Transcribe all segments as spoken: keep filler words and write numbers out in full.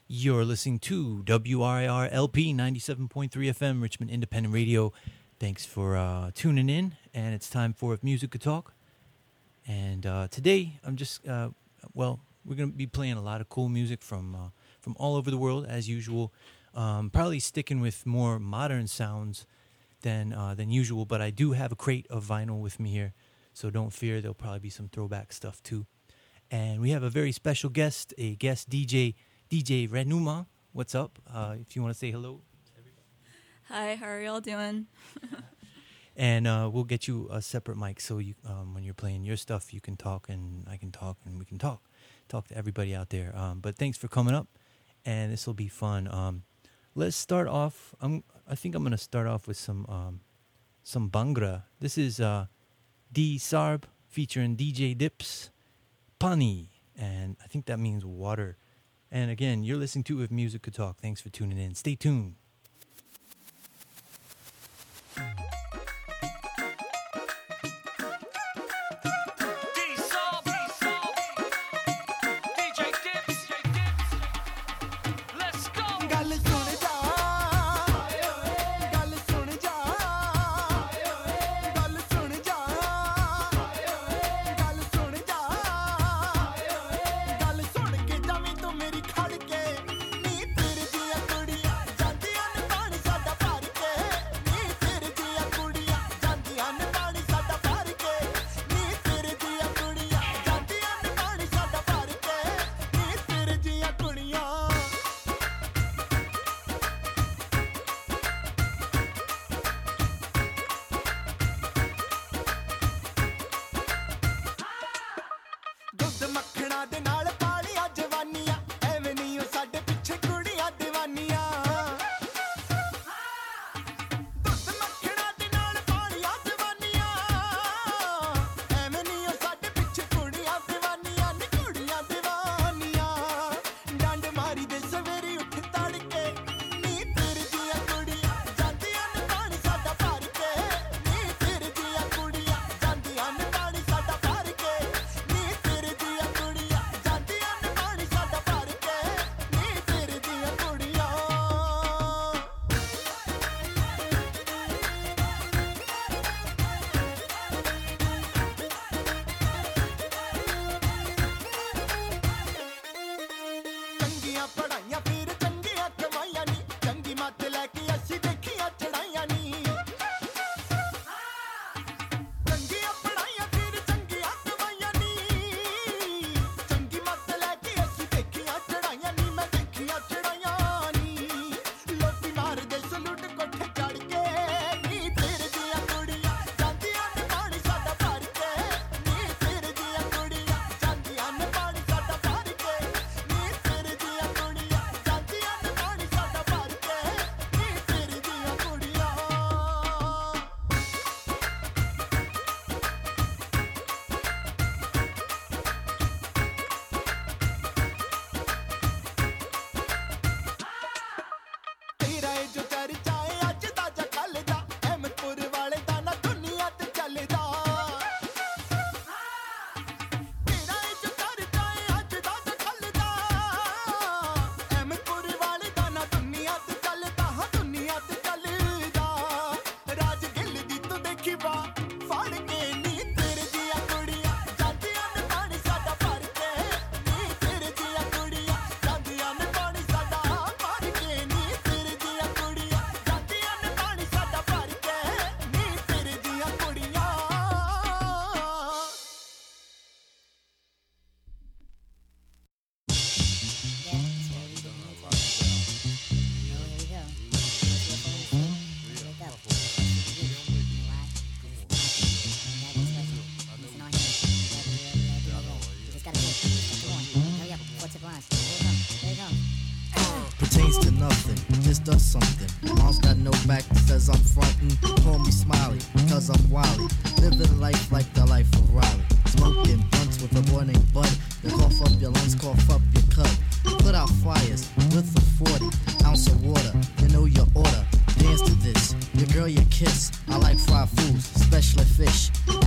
You're listening to W R I R L P ninety-seven point three F M, Richmond Independent Radio. Thanks for uh, tuning in, and it's time for If Music Could Talk. And uh, today, I'm just, uh, well, we're going to be playing a lot of cool music from uh, from all over the world, as usual. Um, probably sticking with more modern sounds than uh, than usual, but I do have a crate of vinyl with me here, so don't fear, there'll probably be some throwback stuff too. And we have a very special guest, a guest D J, D J Renuma. What's up? Uh, if you want to say hello. Hi, how are y'all doing? And uh, we'll get you a separate mic, so you, um, when you're playing your stuff, you can talk, and I can talk, and we can talk, talk to everybody out there. Um, but thanks for coming up, and this will be fun. Um, let's start off. I'm, I think I'm gonna start off with some, um, some Bhangra. This is uh, D Sarb featuring D J Dips, Pani, and I think that means water. And again, you're listening to If Music Could Talk. Thanks for tuning in. Stay tuned. Does something. Mom's got no back, says I'm frontin'. Call me Smiley, cause I'm wily. Living life like the life of Riley. Smoking blunts with a boy named Bud. You cough up your lungs, cough up your cut. Put out fires with a forty ounce of water. You know your order. Dance to this. Your girl, your kiss. I like fried foods, especially fish. Afro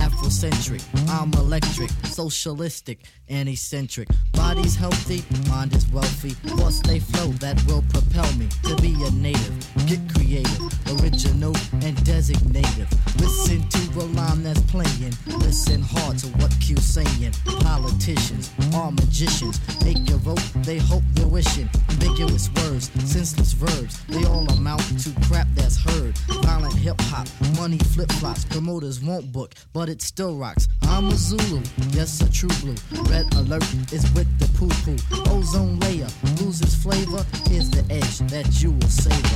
eccentric. I'm electric, socialistic, and eccentric. Body's healthy, mind is wealthy. Thoughts they flow that will propel me to be a native. Get creative, original, and designative. Listen to the line that's playing. Listen hard to what Q's saying. Politicians are magicians. Make your vote, they hope they're wishing. Ambiguous words, senseless verbs. They all amount to crap that's heard. Violent hip hop, money flip flops. Promoters won't book, but it still rocks. I'm a Zulu, yes, a true blue. Red alert is with the poo poo. Ozone layer loses flavor. Here's the edge that you will savor.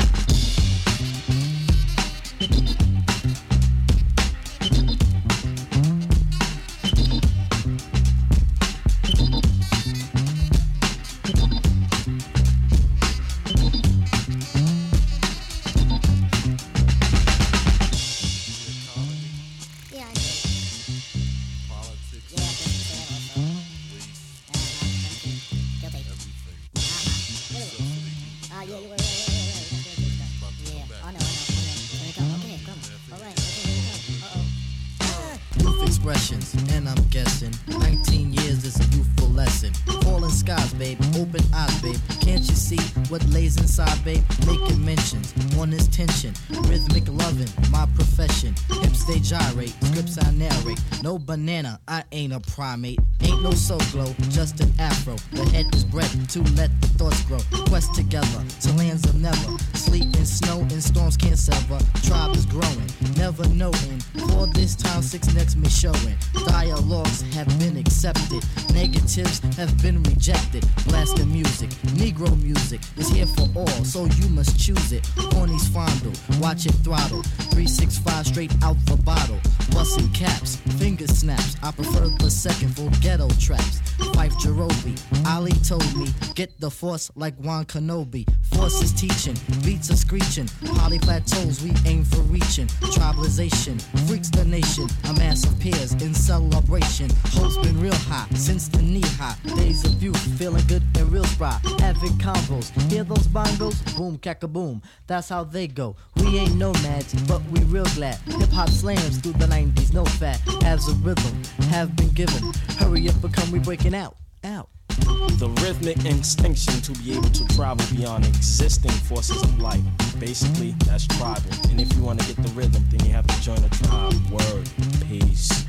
Expressions, and I'm guessing nineteen years is a youthful lesson. Falling skies, babe, open eyes, babe. Can't you see what lays inside, babe? Making mentions on this tension. Rhythmic loving, my profession. Hips they gyrate, scripts I narrate. No banana, I ain't a primate. Ain't no soul glow, just an afro. The head is bred to let the thoughts grow. Quest together to lands of never. Sleet and snow and storms can't sever. Tribe is growing, never knowing. For this time, six next me showing. Dialogues have been accepted. Negatives have been rejected. Blasting music, Negro music is here for all, so you must choose it. Hornies fondle, watch it throttle. three sixty-five straight out the bottle. Busting caps, finger snaps. I prefer the second for ghetto traps. Fife Jerobi, Ali told me, get the force like Juan Kenobi. Force is teaching, beats are screeching. Poly plateaus we aim for reaching. Tribalization, freaks the nation. A mass of peers in celebration. Hope's been real high since the knee high. Days of youth, feeling good and real spry. Having combos, hear those bongos? Boom, cack-a-boom, that's how they go. We ain't nomads, but we real glad. Hip-hop slams through the nineties, no fat. As a rhythm, have been given. Hurry up, become we breaking out, out. The rhythmic instinction to be able to travel beyond existing forces of life. Basically, that's tribal. And if you want to get the rhythm, then you have to join a tribe. Word. Peace.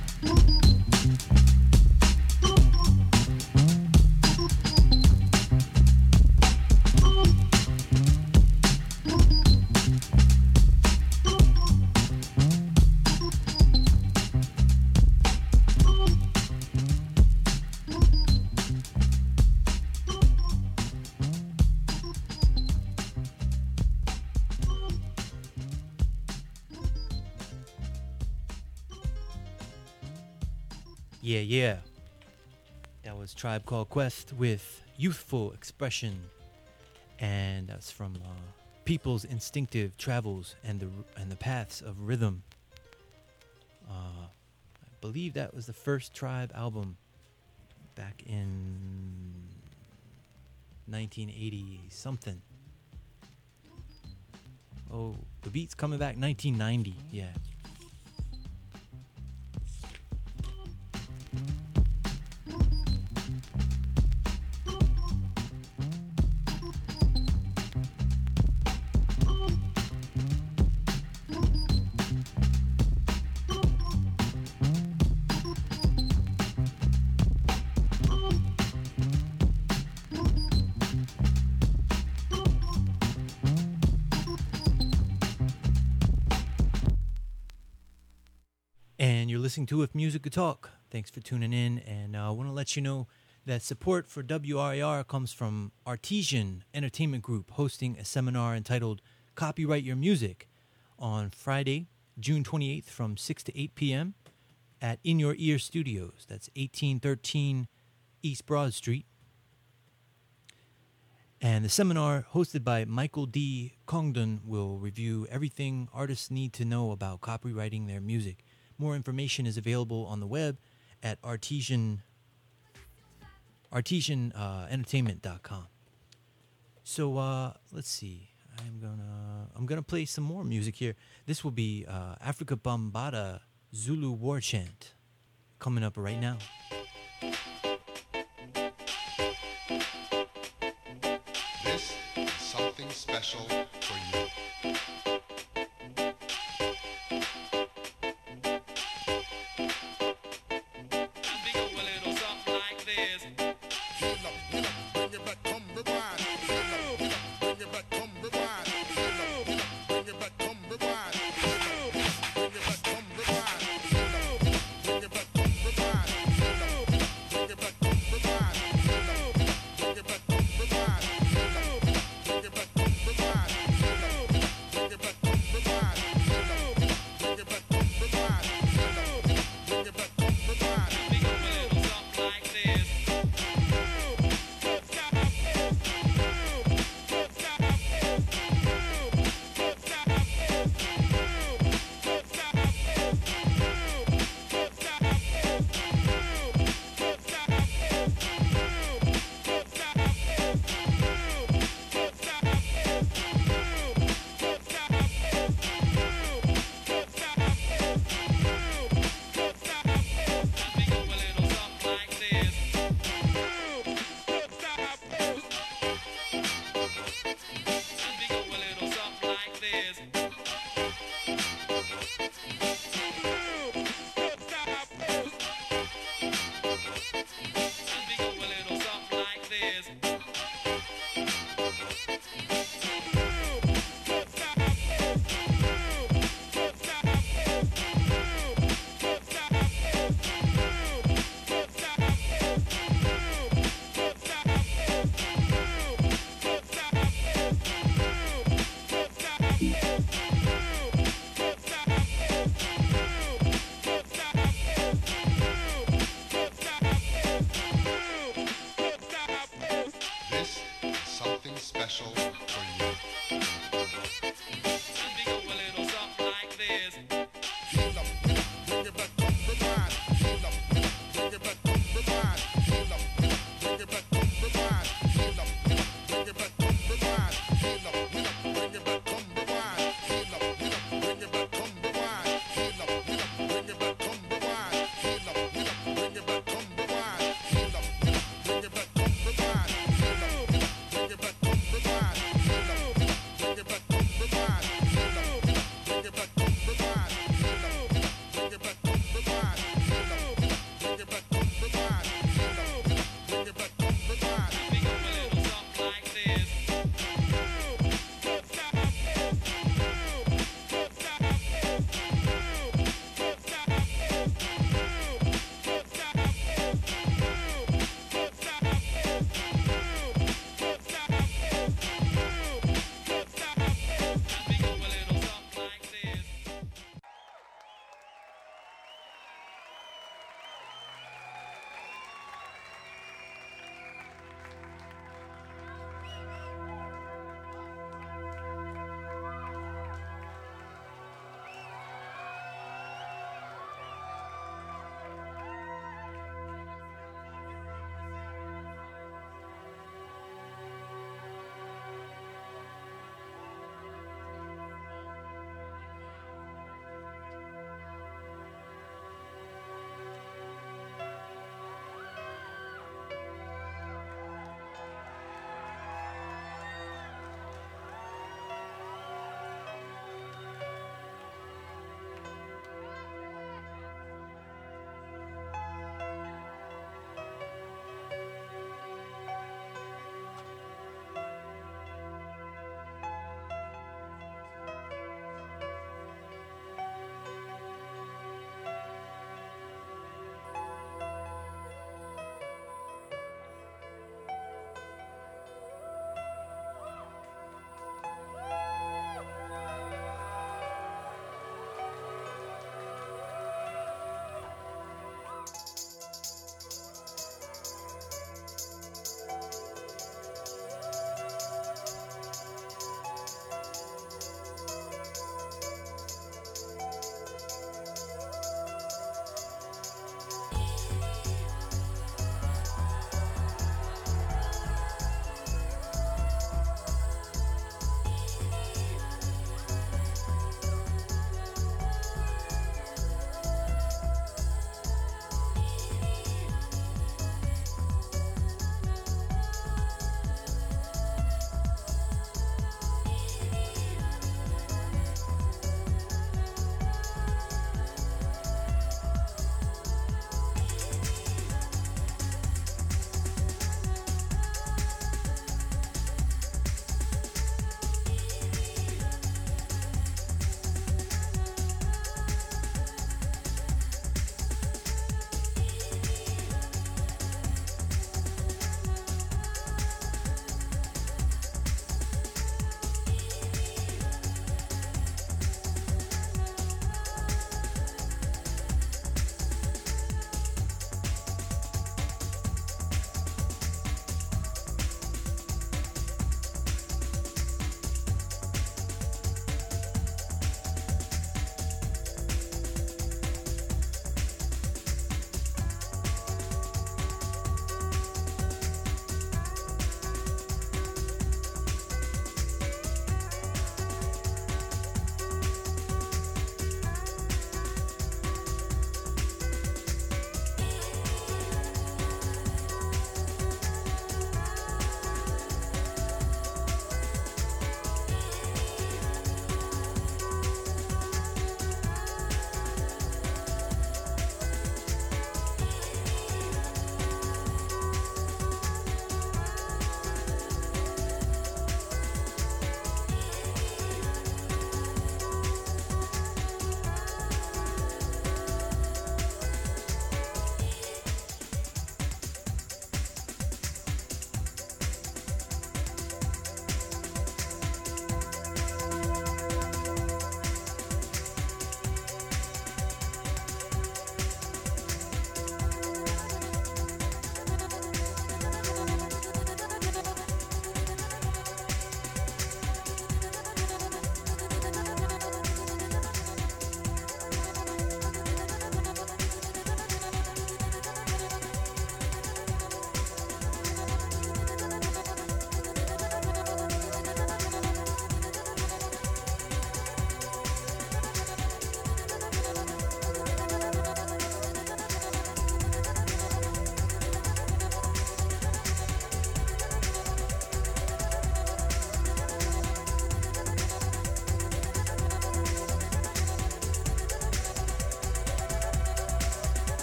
Yeah, yeah. That was Tribe Called Quest with Youthful Expression. And that's from uh, People's Instinctive Travels and the and the Paths of Rhythm. Uh, I believe that was the first Tribe album back in nineteen eighty something. Oh, the beat's coming back nineteen ninety, yeah. And you're listening to If Music Could Talk. Thanks for tuning in. And uh, I want to let you know that support for W R A R comes from Artesian Entertainment Group, hosting a seminar entitled Copyright Your Music on Friday, June twenty-eighth from six to eight p.m. at In Your Ear Studios. That's eighteen thirteen East Broad Street. And the seminar, hosted by Michael D. Congdon, will review everything artists need to know about copywriting their music. More information is available on the web at artesian, artesian entertainment dot com. So uh, let's see. I'm gonna I'm gonna play some more music here. This will be uh, Africa Bambaataa Zulu War Chant. coming up right now. This is something special for you.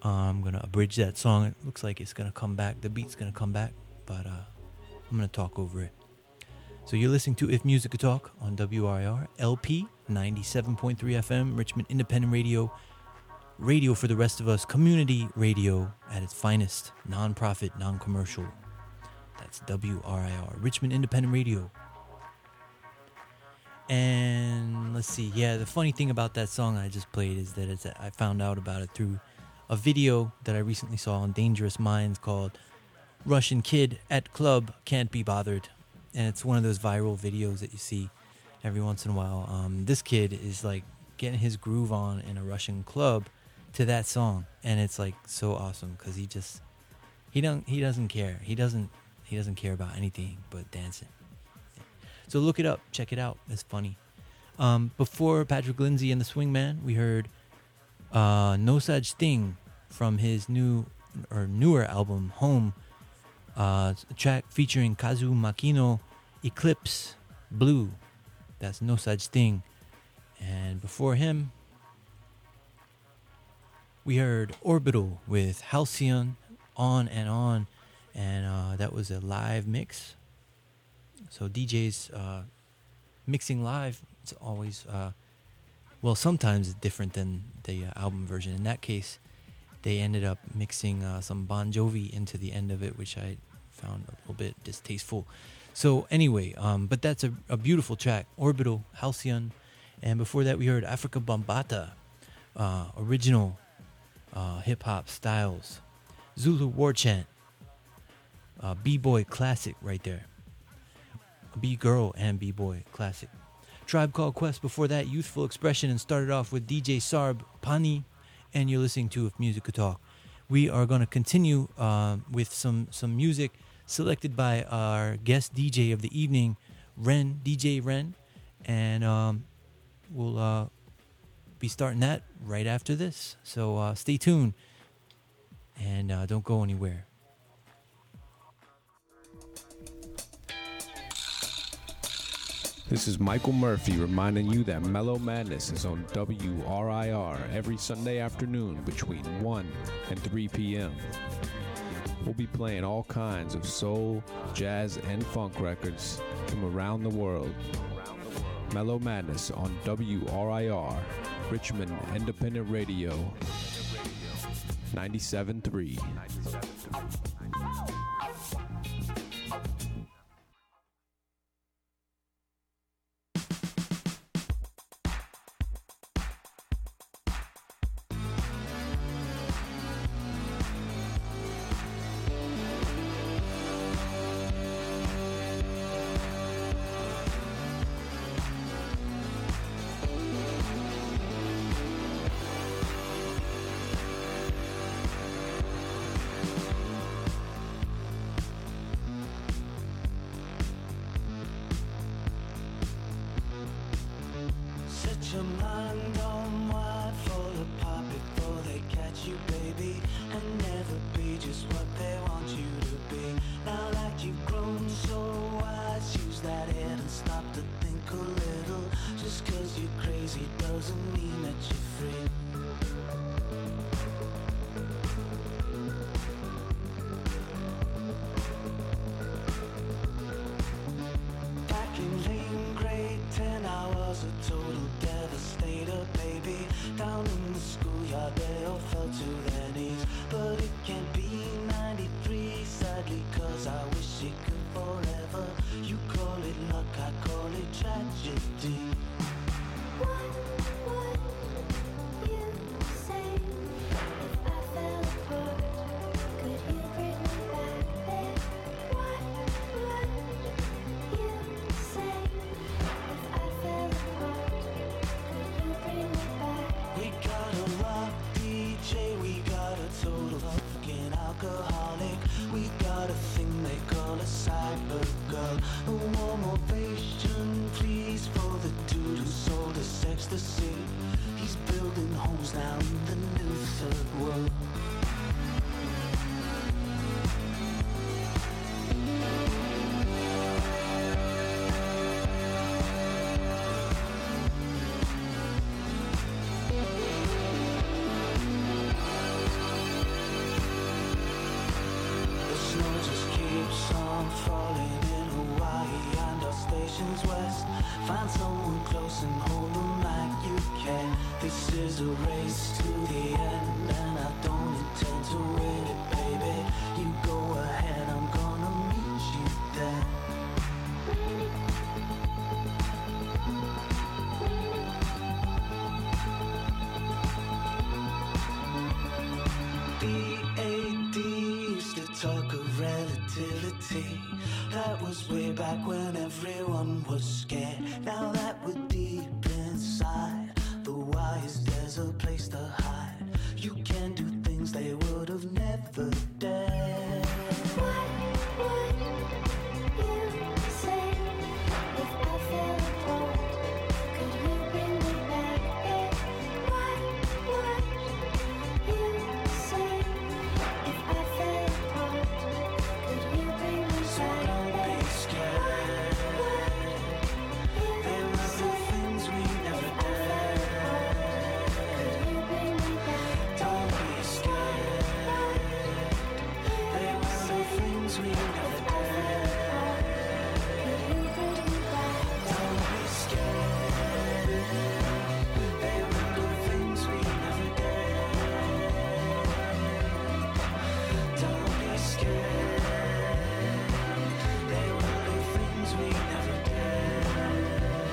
I'm going to abridge that song. It looks like it's going to come back. The beat's going to come back, but uh, I'm going to talk over it. So you're listening to If Music Could Talk on W R I R L P ninety-seven point three F M, Richmond Independent Radio, radio for the rest of us, community radio at its finest, non-profit, non-commercial. That's W R I R, Richmond Independent Radio. And let's see, yeah, the funny thing about that song I just played is that it's, I found out about it through a video that I recently saw on Dangerous Minds called Russian Kid at Club Can't Be Bothered. And it's one of those viral videos that you see every once in a while. Um, this kid is like getting his groove on in a Russian club to that song, and it's like so awesome because he just he don't he doesn't care. He doesn't he doesn't care about anything but dancing. So look it up, check it out. It's funny. Um, before Patrick Lindsay and the Swingman, we heard uh, No Such Thing from his new or newer album Home. Uh, a track featuring Kazu Makino, Eclipse Blue. That's No Such Thing. And before him, we heard Orbital with Halcyon, On and On. And uh, that was a live mix. So D Js uh, mixing live, it's always, uh, well, sometimes it's different than the uh, album version. In that case, they ended up mixing uh, some Bon Jovi into the end of it, which I found a little bit distasteful. So anyway, um, but that's a, a beautiful track, Orbital, Halcyon. And before that, we heard Africa Bambata, uh, original uh, hip-hop styles, Zulu War Chant, uh, B-Boy classic right there. B-Girl and B-Boy classic. Tribe Called Quest before that, Youthful Expression, and started off with D J Sarb, Pani, and you're listening to If Music Could Talk. We are going to continue uh, with some, some music selected by our guest D J of the evening, Ren, D J Ren, and um, we'll uh, be starting that right after this. So uh, stay tuned and uh, don't go anywhere. This is Michael Murphy reminding you that Mellow Madness is on W R I R every Sunday afternoon between one and three p.m. We'll be playing all kinds of soul, jazz, and funk records from around the world. Mellow Madness on W R I R, Richmond Independent Radio, ninety-seven point three. Your mind on wide, fall apart before they catch you, baby, and never be just what they want you to be. Now that you've grown so wise, use that head and stop to think a little. Just 'cause you're crazy doesn't mean that you're free. Back in late grade ten, I was a total devastator, baby. Down in the schoolyard, they all fell to their knees. But it can't be ninety-three, sadly, 'cause I wish it could forever. You call it luck, I call it tragedy. What would you say if I fell apart? Could you bring me back there? What would you say if I fell apart? Could you bring me back? We got a rock D J, we got a total fucking alcoholic. We got a thing they call a cyber girl. A warm ovation, please, for the dude who sold us ecstasy. He's building homes now in the new third world. is a race to the end, and I don't intend to win it, baby. You go ahead, I'm gonna meet you there. B A D used to talk of relativity. That was way back when everyone was scared. Now that we're deep inside, the why is there's a place to hide. You can do things they would have never dared. What would you say if I fell apart? Could you bring me back? And what would you say if I fell apart? Could you bring me So back? don't be scared. There were the things we never dared. Don't be scared. There were the things we never dared. Don't be scared. There were the things we never dared. Don't be scared. There were the things we never dared.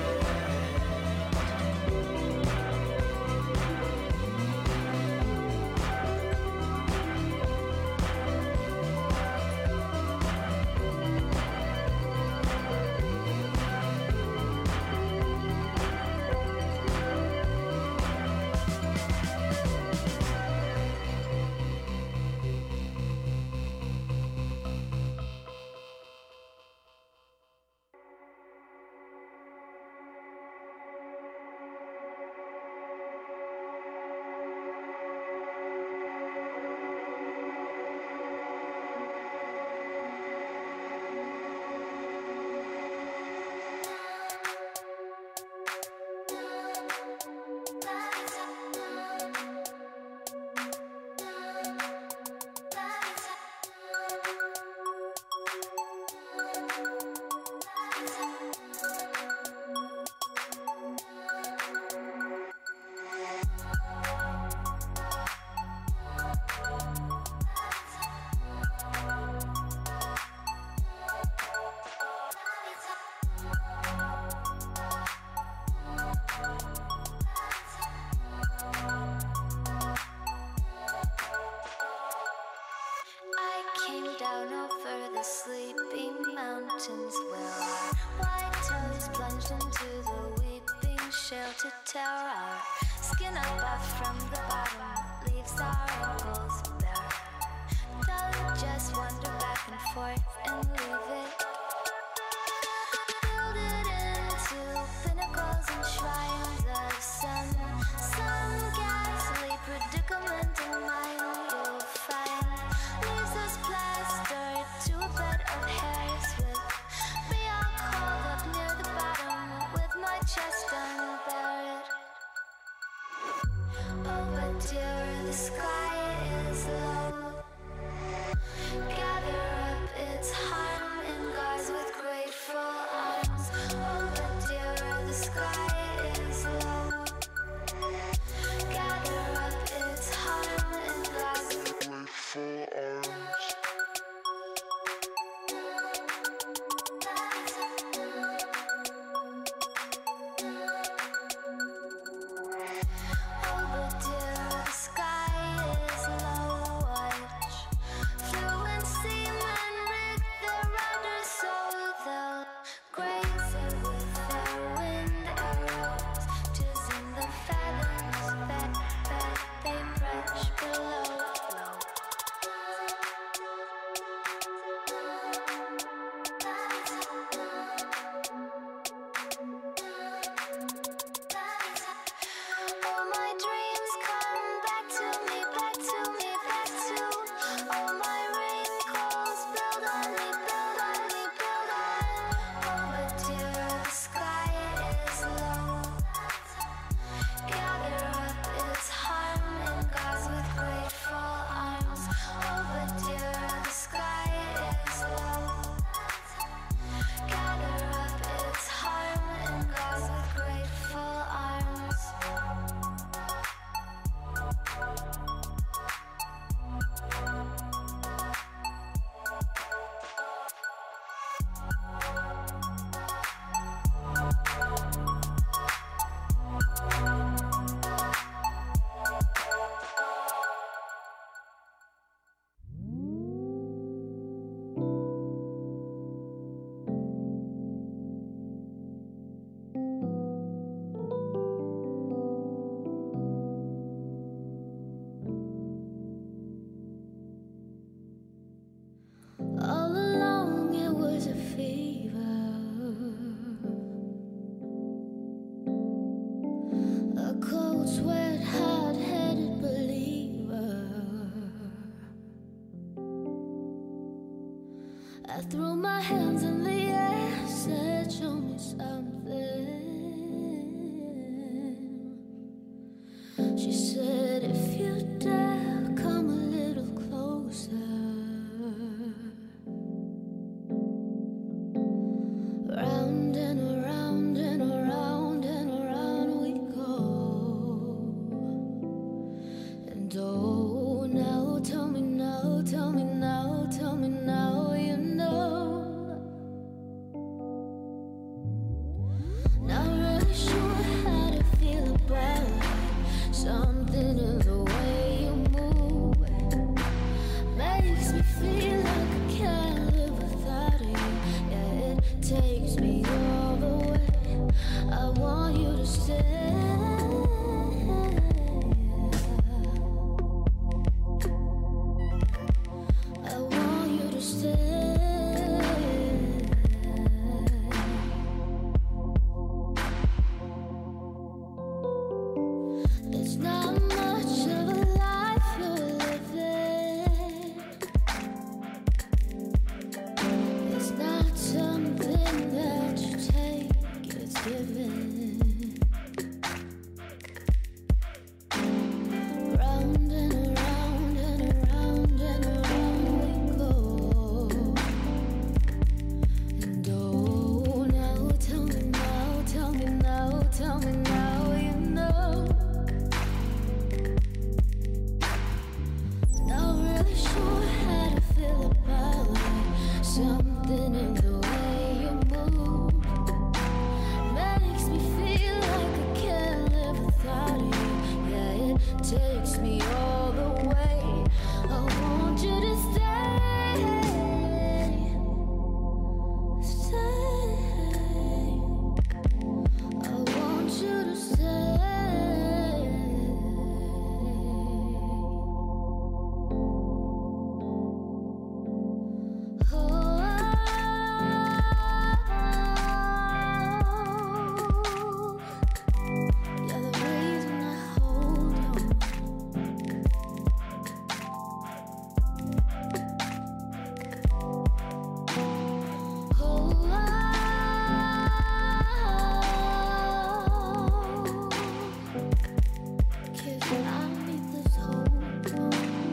I came down over the sleeping mountains where our white toes plunged into the weeping shale to tear our skin up from the bottom, leaves our ankles bare. Don't just wander back and forth and leave it. Build it into pinnacles and shrines of some, some ghastly predicament in mind you'll find. Leaves us plastered to a bed of hairs with me all curled up near the bottom with my chest unbared. Oh, but dear, the sky is low. Gather I threw my hands in the air, said, show me something. She said, if you dare, come a little closer. Round and around and around and around we go. And oh, now tell me now, tell me now, tell me now, you know. Not really sure how to feel about it. Something in the way you move makes me feel like I can't live without you. Yeah, it takes me all the way. I want you to stay. I want you to stay. It's not much of a life you're living. It's not something that you take, it's given. Round and around and around and around we go. And oh, now tell me now, tell me now, tell me now, you know. Not really sure how to feel about it. Something in the way you move makes me feel like I can't live without you. Yeah, it takes me all the way. I want you to stay, stay. I want you to stay. You're the reason I hold on. Cause I need this hold on.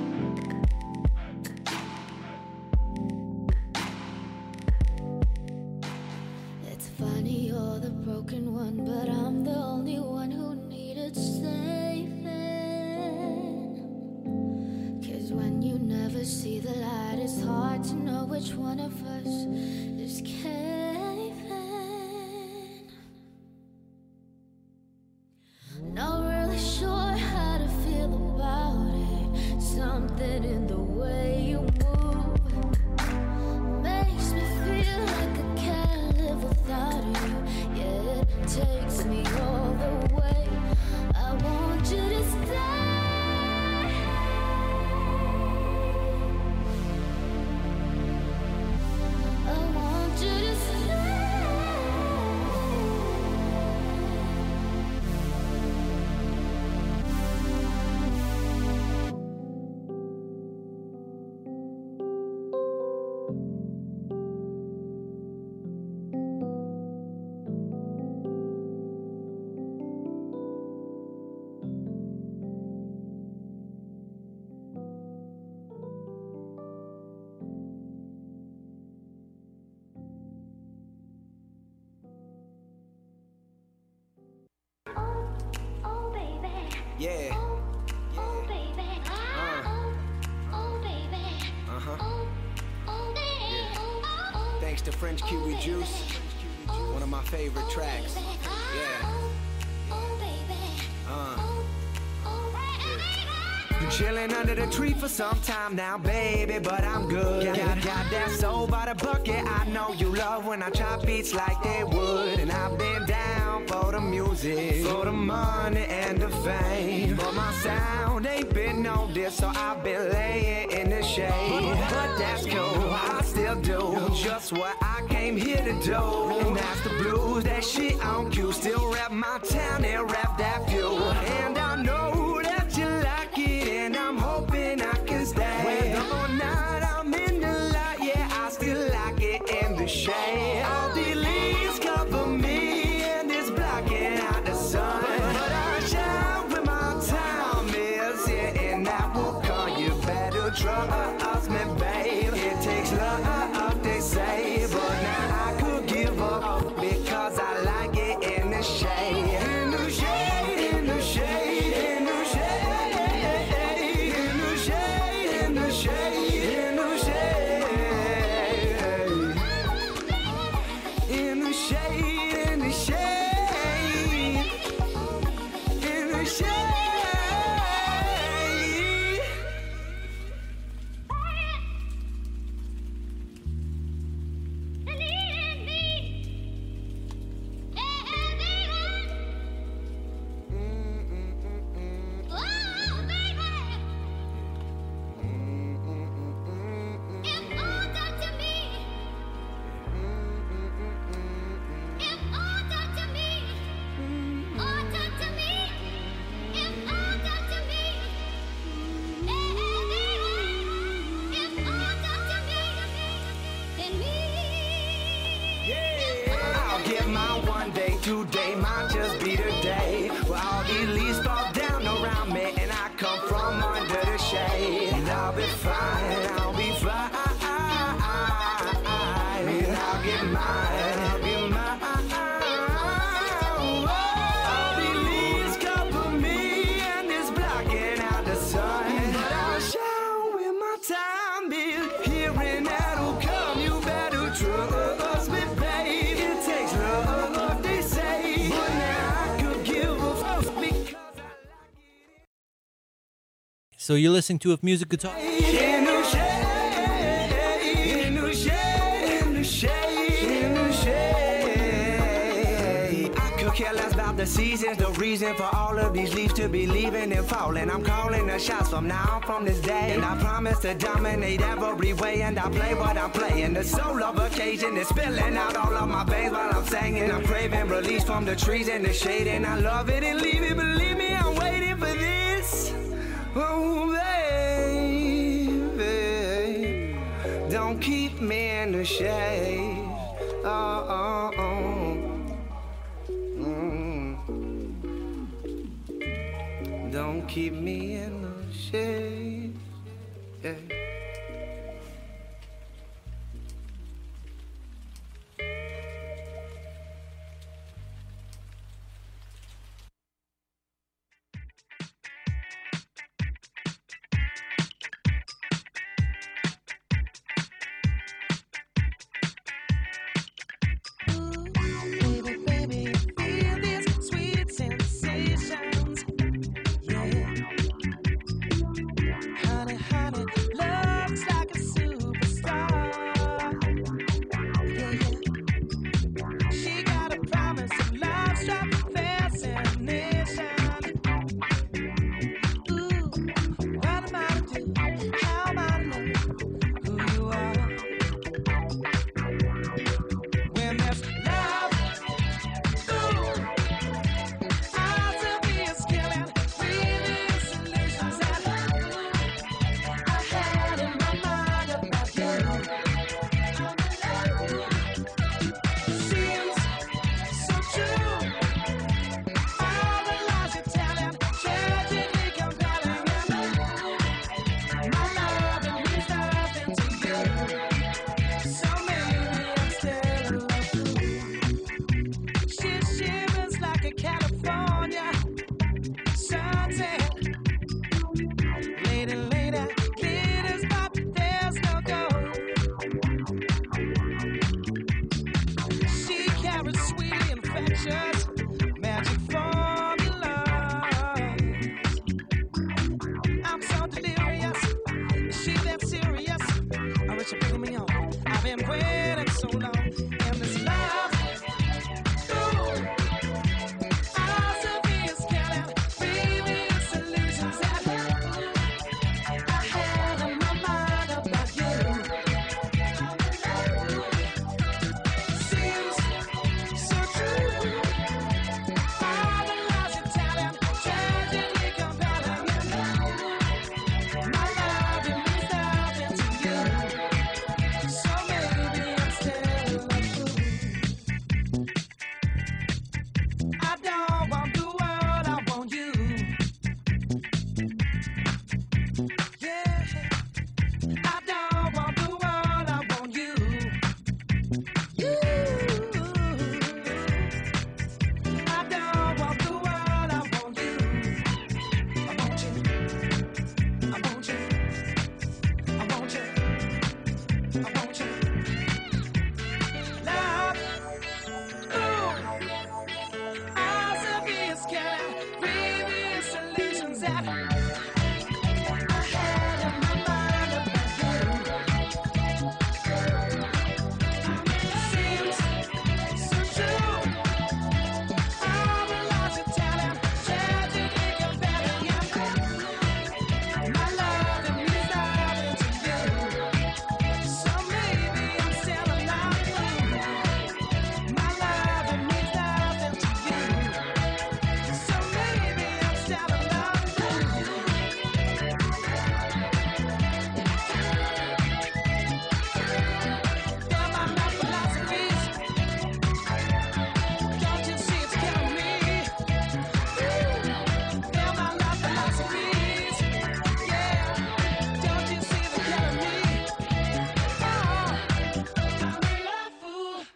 It's funny, you're the broken one, but I'm the only one who needed saving. Cause when you never see the light, it's hard to know which one of us is caving. Not really sure how to feel about it. Something in the way you move makes me feel like I can't live without you. Yeah, it takes me all the way. I want you to stay. I want you to stay. Oh baby, Yeah. oh baby, oh oh baby, Uh huh. oh oh baby, oh Thanks to French Kiwi Juice, one of my favorite tracks. Yeah. oh baby, Uh. oh Been chilling under the tree for some time now, baby, but I'm good. Got, got that soul by the bucket. I know you love when I chop beats like they would. And I've been down for the music, for the money and the fame. But my sound ain't been no diss, so I've been laying in the shade. But that's cool, I still do just what I came here to do. And that's the blues, that shit on cue. Still rap my town and rap that view. And I know that you like it, and I'm hoping I can stay. Whether or not I'm in the light, yeah, I still like the shade. All the leaves cover me, and it's blocking out the sun. But I shine when my time is here, and that will call you better. Trust me, babe. It takes love, they say, but now I could give up because I like it in the shade. In the shade, in the shade, in the shade, in the shade, in the shade, in the shade, in the shade, in the shade, in the shade. I'll get my one day, today might just be the day where all these leaves fall down around me and I come from under the shade. And I'll be fine, I'll be fine. And I'll get mine, I'll get mine. All these leaves cover me and it's blocking out the sun. But I'll shine with my time is here and that'll come. You better trust me, babe. It takes love, they say, but now I could give a fuck because I like it. So you're listening to If Music Could Talk. In the shade, in the shade, in the shade, in the shade. I could care less about the seasons, the reason for all of these leaves to be leaving and falling. I'm calling the shots from now on, from this day. And I promise to dominate every way, and I play what I'm playing. The soul of occasion is spilling out all of my veins while I'm singing. I'm craving release from the trees and the shade, and I love it and leave it. Believe me, I'm waiting for this. Oh, baby, don't keep me in the shade. Oh, oh, oh. Mm. Don't keep me in the shade. Yeah. Baby, baby, feel these sweet sensations. Yeah. Honey, honey, love's like a superstar. Yeah, yeah. She got a promise of love, struck a fascination. Ooh, what am I to do? How am I to know who you are? When there's love, ooh, I'll still be a skillin', breathing solutions that I had in my mind about you. Seems so true. All the lies you're telling, tragically compelling, and my love it means nothing to you. So maybe instead of love, she shivers like a California sunset. Later, later, glitters, but there's no gold. She carries sweetly infectious magic formulas. I'm so delirious. She that serious. I wish you'd bring me on. I've been waiting so long. And this love, ooh, I'll still be a skeleton, breathing solutions that I had in my mind about you. Seems so true. All the lies you're telling, tragically compelling, and my love it means nothing to you. So maybe instead I want you. Love. Ooh. Eyes of his sky. Breathing solutions that I had in my mind about you. Seems so true. I realize you're telling tragedy companion. My love that means nothing to you. So maybe I'm still alive. My love that means nothing to you. So maybe I'm still alive. They're my love philosophies. Don't you see it's killing me? They're my love philosophies. Yeah. Don't you see they're killing me? Oh, I'm a love fool.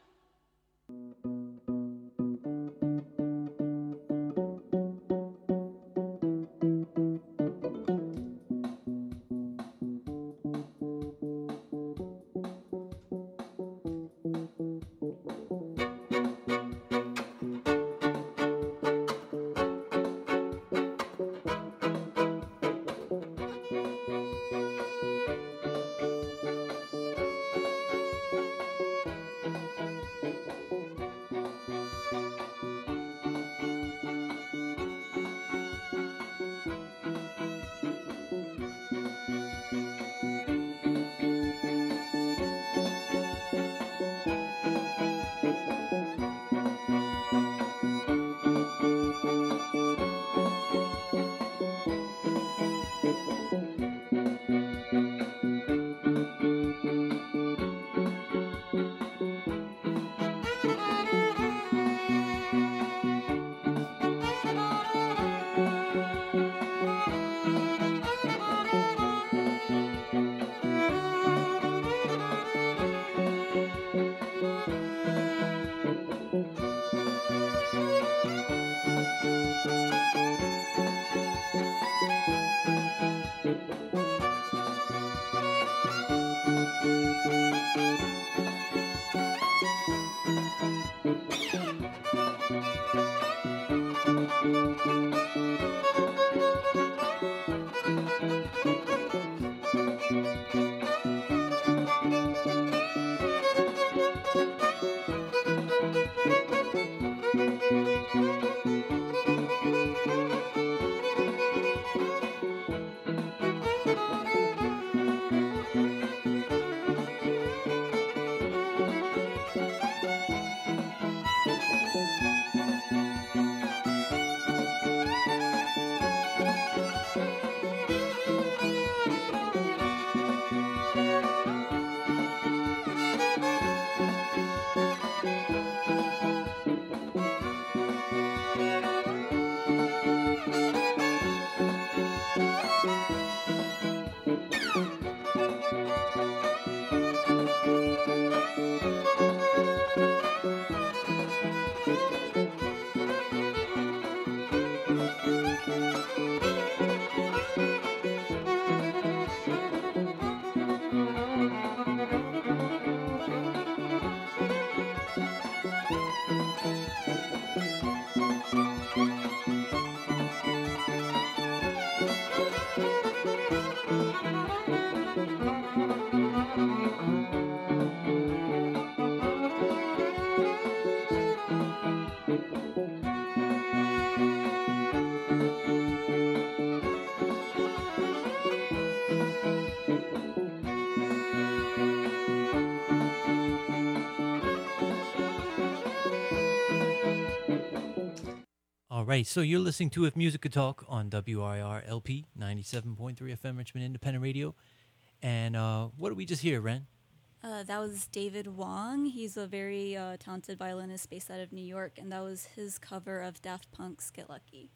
All right, so you're listening to If Music Could Talk on W R I R L P ninety-seven point three F M Richmond Independent Radio. And uh, what did we just hear, Ren? Uh, that was David Wong. He's a very uh, talented violinist based out of New York, and that was his cover of Daft Punk's Get Lucky.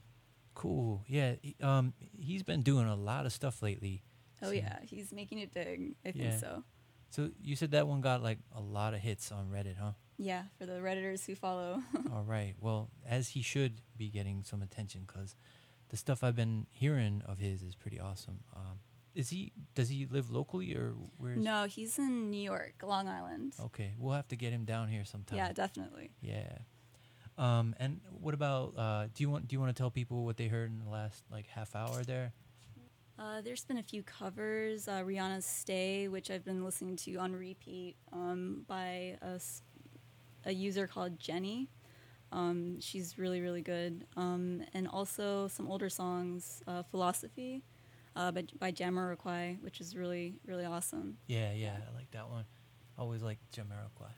Cool. Yeah, he- um, he's been doing a lot of stuff lately. Oh, So- yeah, he's making it big. I think Yeah. so. So you said that one got like a lot of hits on Reddit, huh? Yeah, for the Redditors who follow. All right. Well, as he should be getting some attention, because the stuff I've been hearing of his is pretty awesome. Um, is he? Does he live locally or where? Is No, he's in New York, Long Island. Okay, we'll have to get him down here sometime. Yeah, definitely. Yeah. Um, and what about? Uh, do you want? Do you want to tell people what they heard in the last like half hour there? Uh, there's been a few covers. Uh, Rihanna's "Stay," which I've been listening to on repeat um, by a, s- a user called Jenny. Um, she's really, really good. Um, and also some older songs, uh, "Philosophy" uh, by, by Jamiroquai, which is really, really awesome. Yeah, yeah, I like that one. Always like Jamiroquai.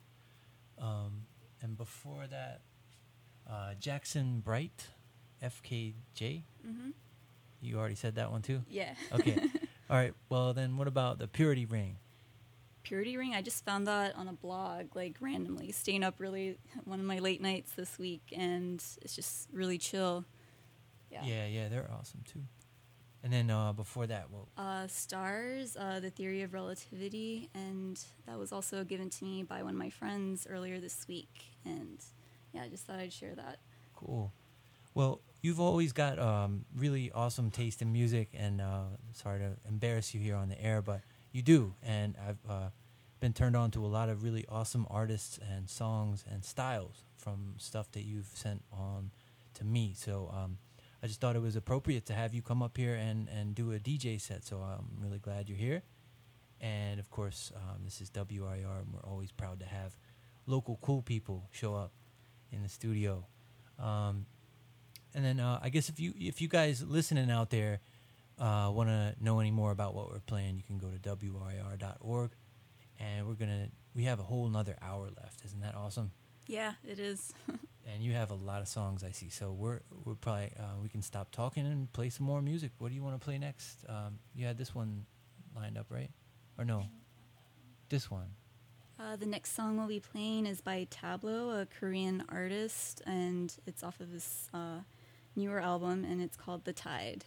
Um, and before that, uh, Jackson Bright, F K J. Mm-hmm. You already said that one too? Yeah. Okay. All right. Well, then what about the Purity Ring? Purity Ring, I just found that on a blog, like randomly, staying up really one of my late nights this week, and it's just really chill. Yeah. Yeah, yeah, they're awesome too. And then uh, before that, well, Uh, Stars, uh, The Theory of Relativity, and that was also given to me by one of my friends earlier this week. And yeah, I just thought I'd share that. cool. Well, you've always got um, really awesome taste in music, and uh, sorry to embarrass you here on the air, but you do. And I've uh, been turned on to a lot of really awesome artists and songs and styles from stuff that you've sent on to me. So um, I just thought it was appropriate to have you come up here and, and do a D J set. So I'm really glad you're here. And of course, um, this is W R I R, and we're always proud to have local cool people show up in the studio. Um, and then uh, I guess if you if you guys listening out there uh, want to know any more about what we're playing, you can go to W R I R dot org, and we're gonna we have a whole nother hour left. Isn't that awesome? Yeah, it is. And you have a lot of songs, I see. So we're we're probably uh, we can stop talking and play some more music. What do you want to play next? Um, you had this one lined up, right? Or no? This one. Uh, the next song we'll be playing is by Tableau, a Korean artist, and it's off of his uh, newer album, and it's called The Tide.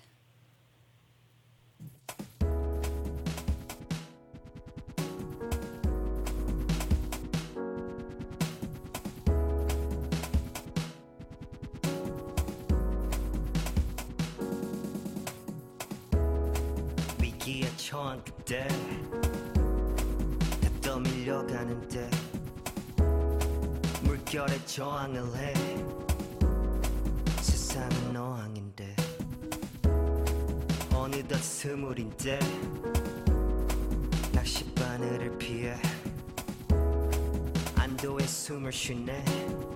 위기에 처한 그때 다 떠밀려가는데 물결에 저항을 해 세상은 어항인데 어느덧 스물인데 낚싯바늘을 피해 안도의 숨을 쉬네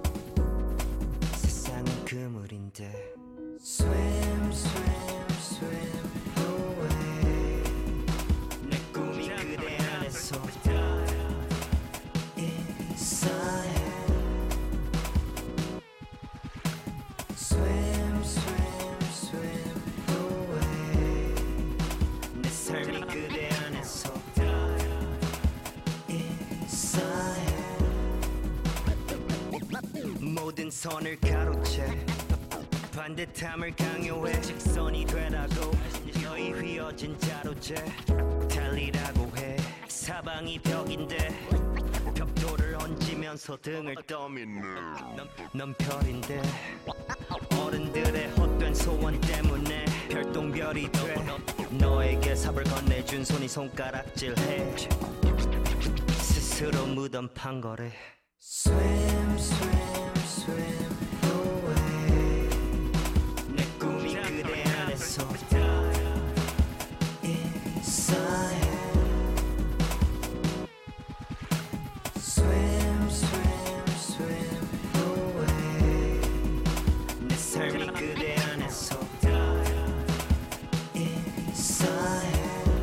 세상은 그물인데 Swim, swim, swim away 내 꿈이 그대 안에서 Inside Swim, swim, swim away 내 삶이 그대 안에서 Inside 모든 선을 가로채 반듯함을 강요해 직선이 되라고 너희 휘어진 자로제 달리라고 해 사방이 벽인데 벽돌을 얹으면서 등을 떠미네 넌, 넌 별인데 어른들의 헛된 소원 때문에 별똥별이 돼 너에게 삽을 건네준 손이 손가락질해 스스로 무덤 판 거래 Swim, swim, swim away 내 꿈이 그대 안에서 Inside Swim, swim, swim away 내 삶이 그대 안에서 Inside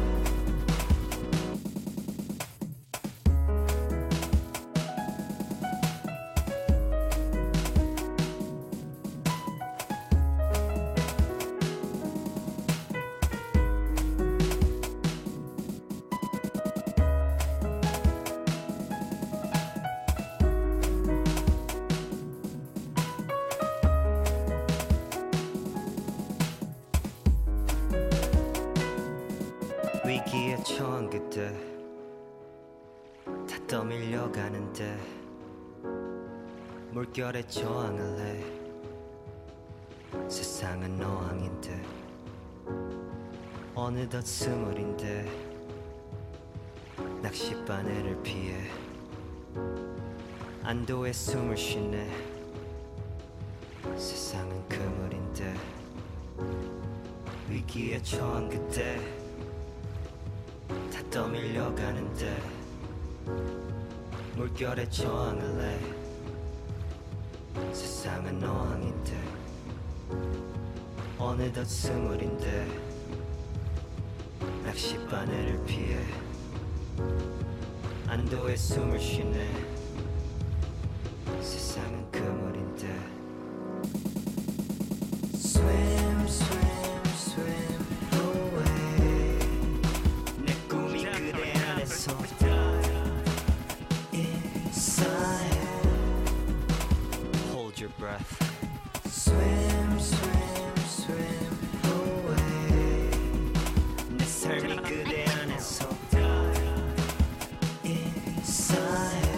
위기에 처한 그때 다 떠밀려가는데 물결에 저항을 해 세상은 어항인데 어느덧 스물인데 낚싯바늘을 피해 안도의 숨을 쉬네. 세상은 그물인데 위기에 처한 그때 다 떠밀려가는데 물결에 저항할래. 세상은 어항인데 어느덧 스물인데 낚싯바늘을 피해 안도의 숨을 쉬네. 세상은 그물인데 Swim, swim, swim away. 내 꿈이 그대 안에서 Inside. Hold your breath. Swim, swim, swim away. 내 삶이 그대 안에서 Inside.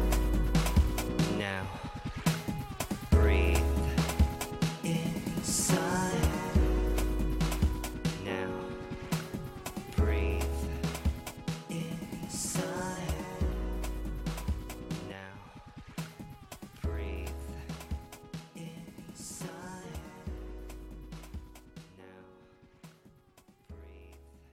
Now breathe. Inside. Now breathe. Inside. Now breathe. Inside. Now breathe.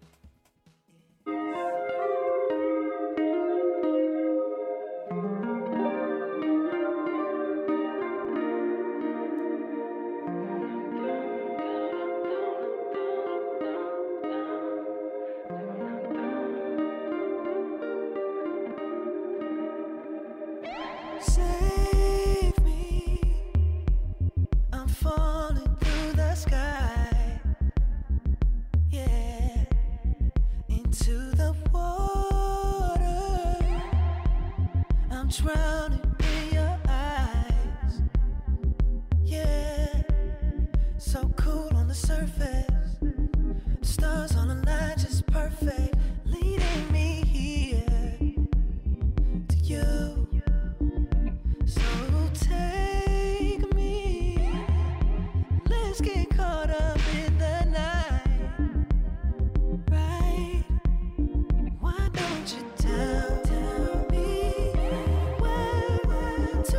Save me. I'm falling through the sky. Yeah. Into the water. I'm drowning in your eyes. Yeah. So cool on the surface. Stars on the line just perfect. Leading me here to you. So take me, let's get caught up in the night, right? Why don't you tell, tell me where to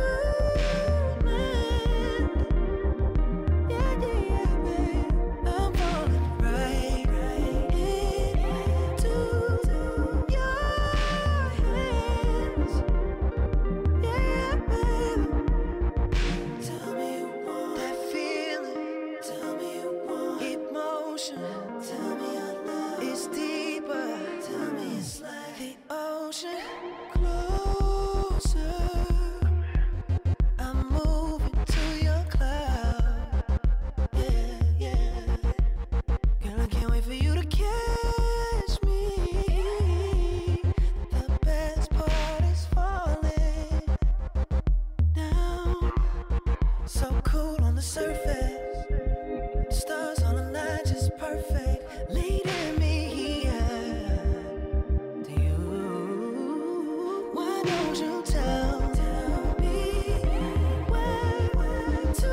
land? Yeah, yeah, yeah, babe. I'm falling right, right into your hands. Yeah, baby. Tell me you want that feeling. Tell me you want emotion. Tell me your love is deeper. Tell me it's like the ocean. Closer. I'm moving to your cloud. Yeah, yeah. Girl, I can't wait for you to catch me. The best part is falling down. So cool on the surface. Stars on the line just perfect. Leading me here to you. Why don't you tell, tell me where to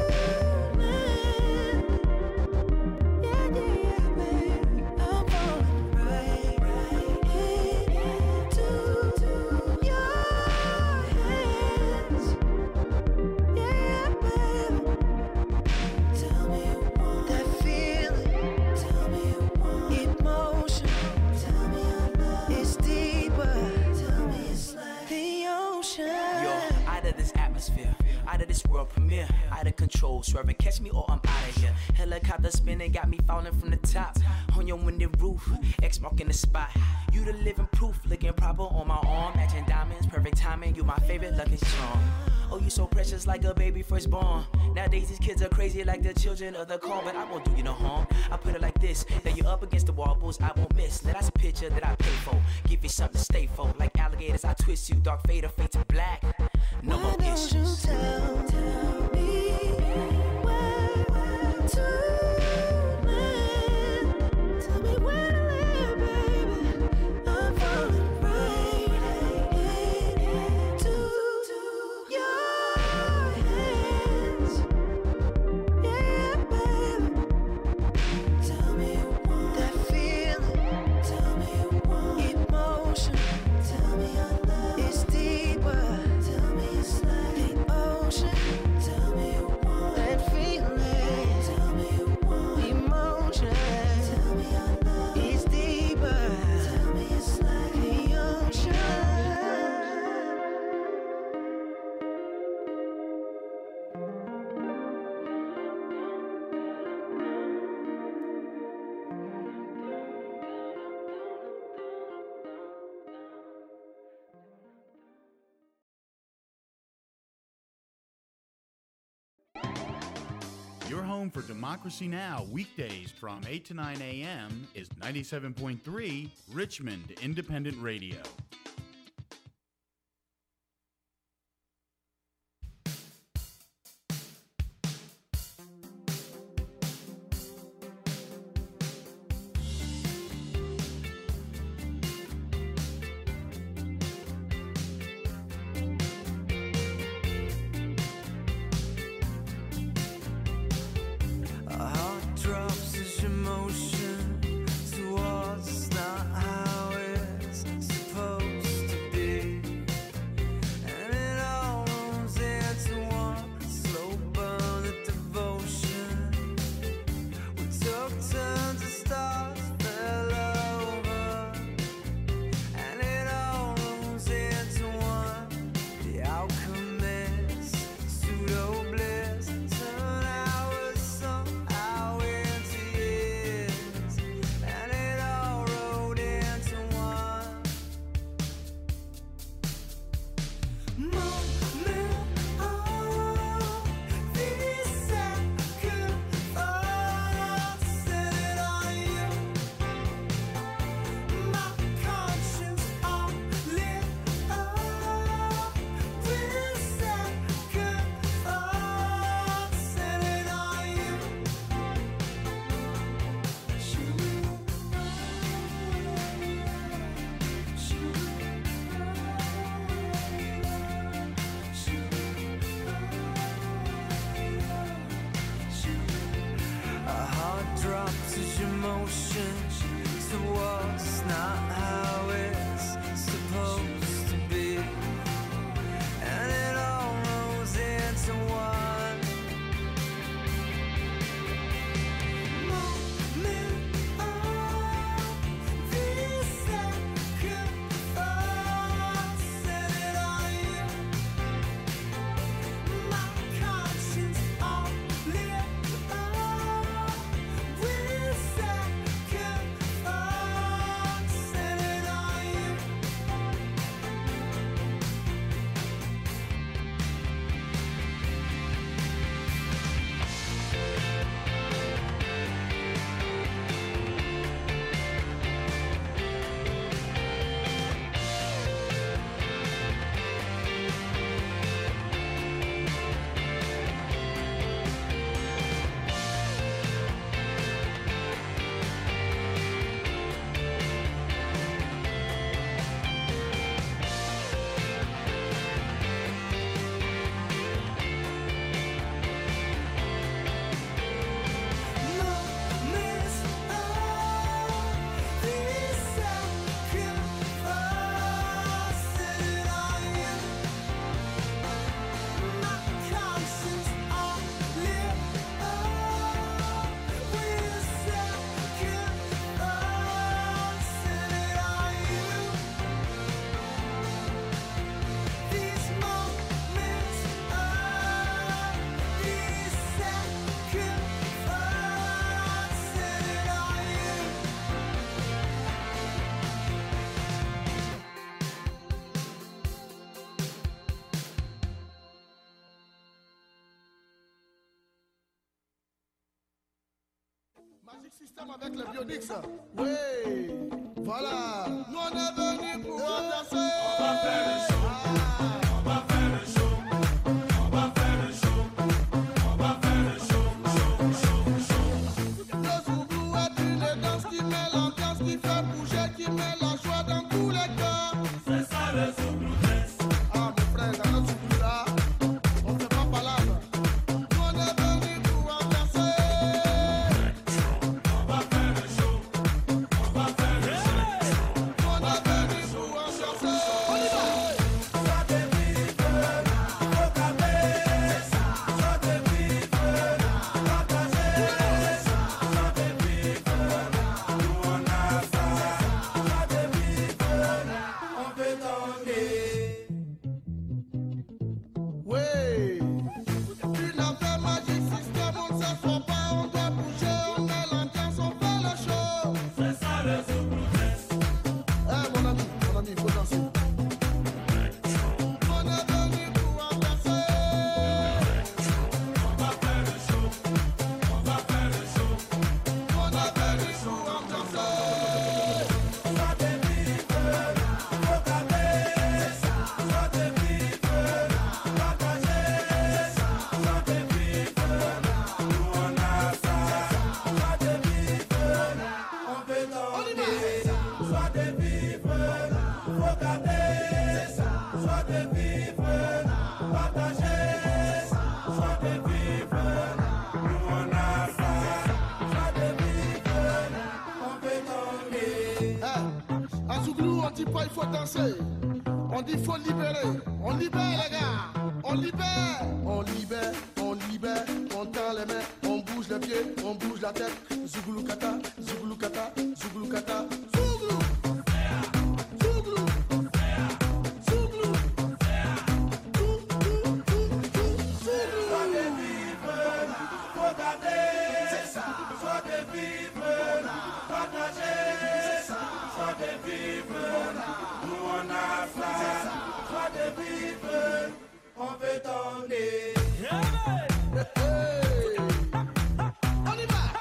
land? Yeah, yeah, yeah, babe. I'm falling right, right into your hands. Yeah, baby. Tell me you want that feeling. Tell me you want emotion. Tell me your love is deeper. Tell me it's like the ocean. Yo, out of this atmosphere, out of this world premiere, out of control, swerving, catch me or I'm out of here. Helicopter spinning, got me falling from the top. On your window roof, X marking the spot. You the living proof, looking proper on my arm, matching diamonds, perfect timing. You my favorite lucky charm. Oh, you so precious like a baby first born. Nowadays these kids are crazy like the children of the corn, but I won't do you no harm. I put it like this, that you up against the wall, bulls I won't miss. Now that's a picture that I pay for. Give you something to stay for. Like alligators, I twist you, dark fade or fade to black. No more Why issues. don't you tell, tell me where to land? Tell me where to land, baby. I'm falling right into your hands. Yeah, baby. Tell me you want that Your home for Democracy Now! Weekdays from eight to nine a.m. is ninety-seven point three Richmond Independent Radio. Magic System avec les Bionix. Oui, voilà. Nous on est venus pour ambiancer. On va faire le show. Ah. On va faire le show. On va faire le show. On va faire le show. Show, show, show. Le Zouglou est une danse qui met l'ambiance, qui fait bouger, qui met la joie dans tous les cœurs. C'est ça le Zouglou Dance. Ah mon frère, dans notre Zouglou là, on fait pas palabre. Nous on est venus pour ambiancer. On va faire le show. On va faire le show. On est venus pour ambiancer. On y va. il faut danser. On dit faut libérer. On libère les gars. On libère. On libère, on libère. On tend les mains, on bouge les pieds, on bouge la tête. Zouglou kata, zouglou kata, zouglou kata. Zouglou. Zouglou. Zouglou. Soit de vivre, faut garder, c'est ça. Soit de vivre, partager, c'est ça. Soit de vivre, nous on a faim. Soit de vivre, on veut donner. On y va.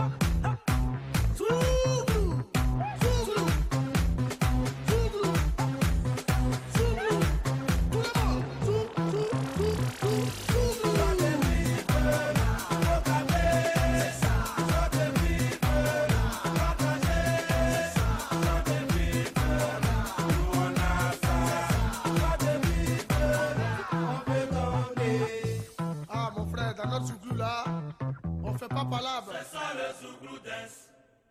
Zouglou. Zouglou. Zouglou. Zouglou. Tout le monde. Zouglou. Zouglou. Zouglou. Soit de vivre, faut garder, c'est ça. Soit de vivre, partager, c'est ça. Soit de vivre, nous on a faim. Soit de vivre, on veut donner. Ah, mon frère, dans notre zouglou là, on fait pas palabre. C'est ça le Zouglou dance.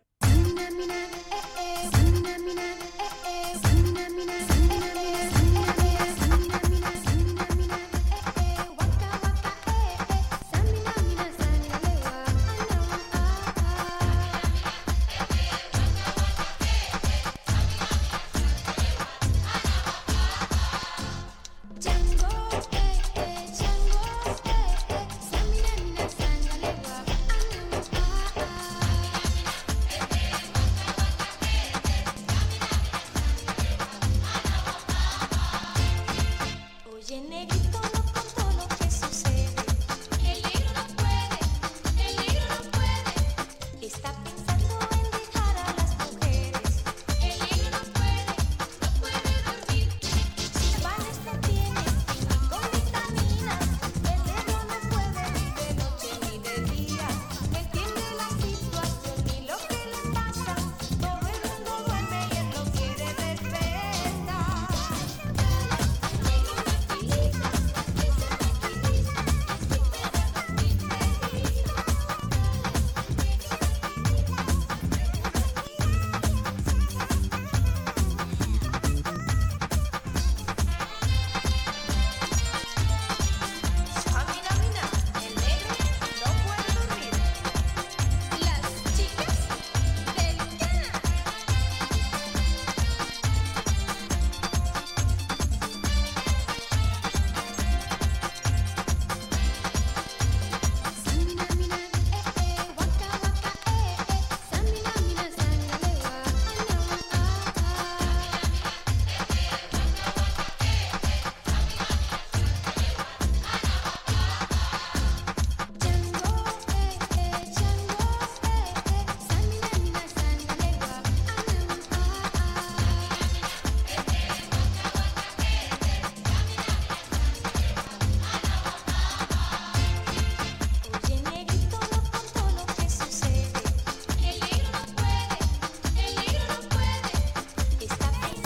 Oye, negrito, no contó lo que sucede. El negro no puede, el negro no puede. Está pensando en dejar a las mujeres. El negro no puede, no puede dormir. Vales te tiene con vitaminas. El negro no puede ni de noche ni de día. No entiende la situación ni lo que le pasa. Todo el mundo duerme y él lo quiere despertar. Camina, mina, el negro no puede dormir. Las chicas del Cana. Samina, mina, eh, eh, waka, waka, eh, eh. Samina, mina, sangalewa, anawa, ah, Django, eh, eh, Django, eh, eh. Samina, mina, sangalewa, anawa, Oye, negrito, no contó lo que sucede. El negro no puede, el negro no puede. Está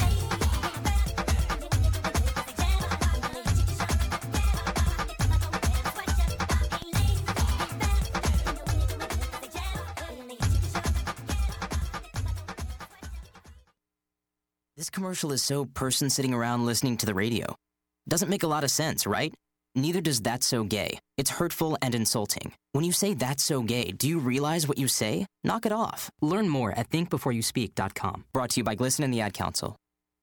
This commercial is so person sitting around listening to the radio. Doesn't make a lot of sense, right? Neither does That's So Gay. It's hurtful and insulting. When you say that's so gay, do you realize what you say? Knock it off. Learn more at think before you speak dot com. Brought to you by Glisten and the Ad Council.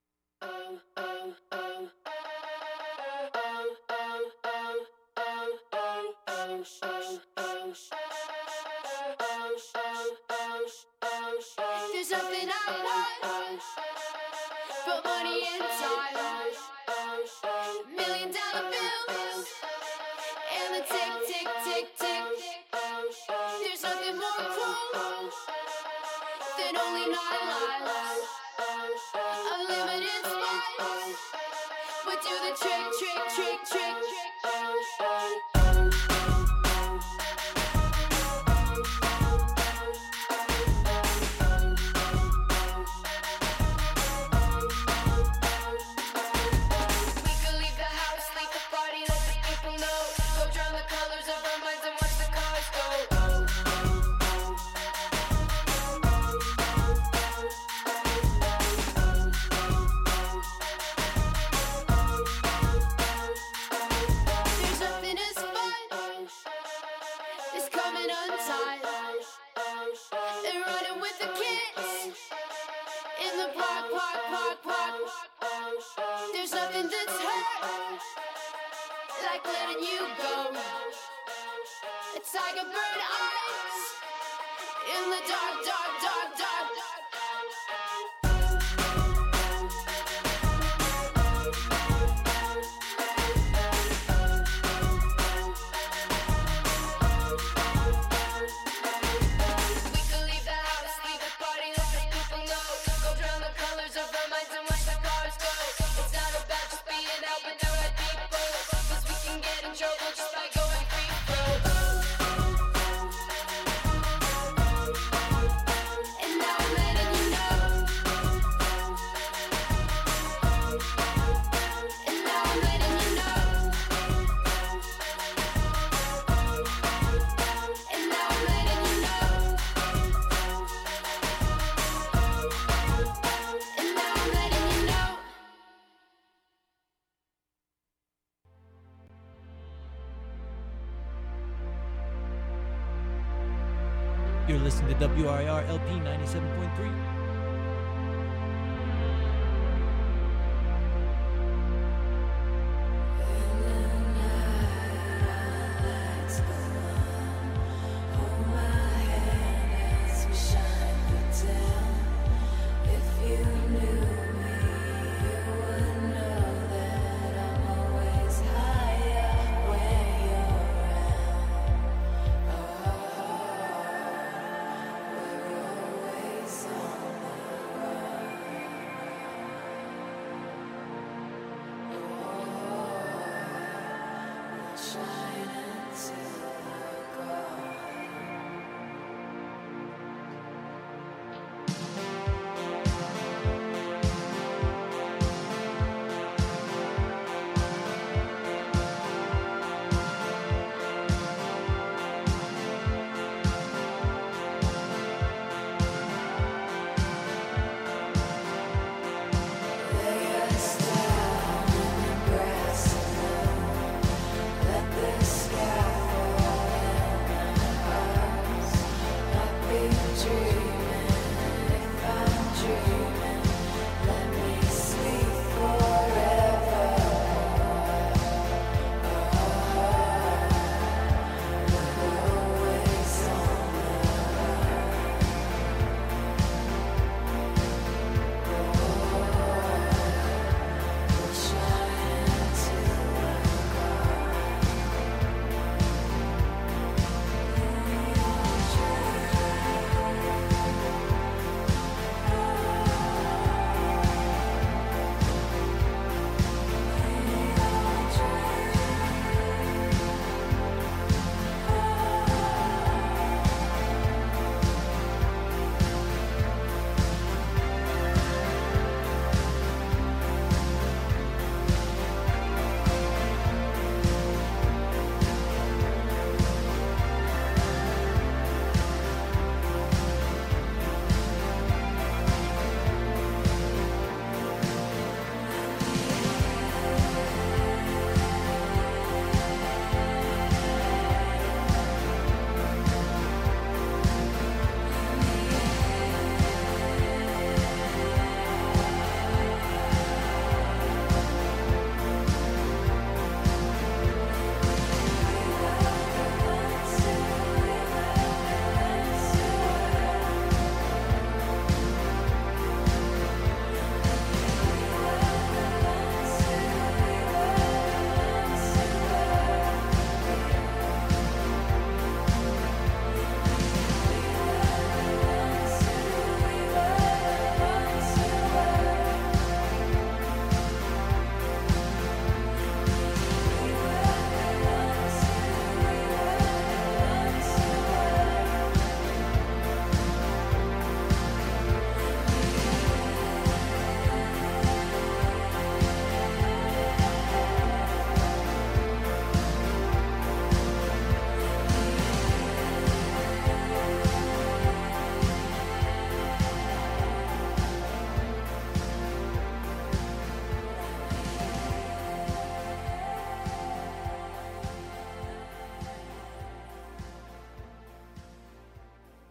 There's something I want, but money and time. Million dollar bills, and the tick, tick, tick, tick. There's nothing more cruel than only nine lives. Unlimited spice would do the trick, trick, trick, trick. like letting you go. It's like a bird eyes in the dark, dark, dark, dark. We could leave the house, leave the party, let the people know. Go drown the colors of our minds and watch the cars go. It's not about just being out with the right people, 'cause we can get in trouble just by going free throw. And now I'm letting you know. And now I'm letting you know. And now I'm letting you know. And now I'm letting you know. You're listening to W R I R L P ninety-seven point three.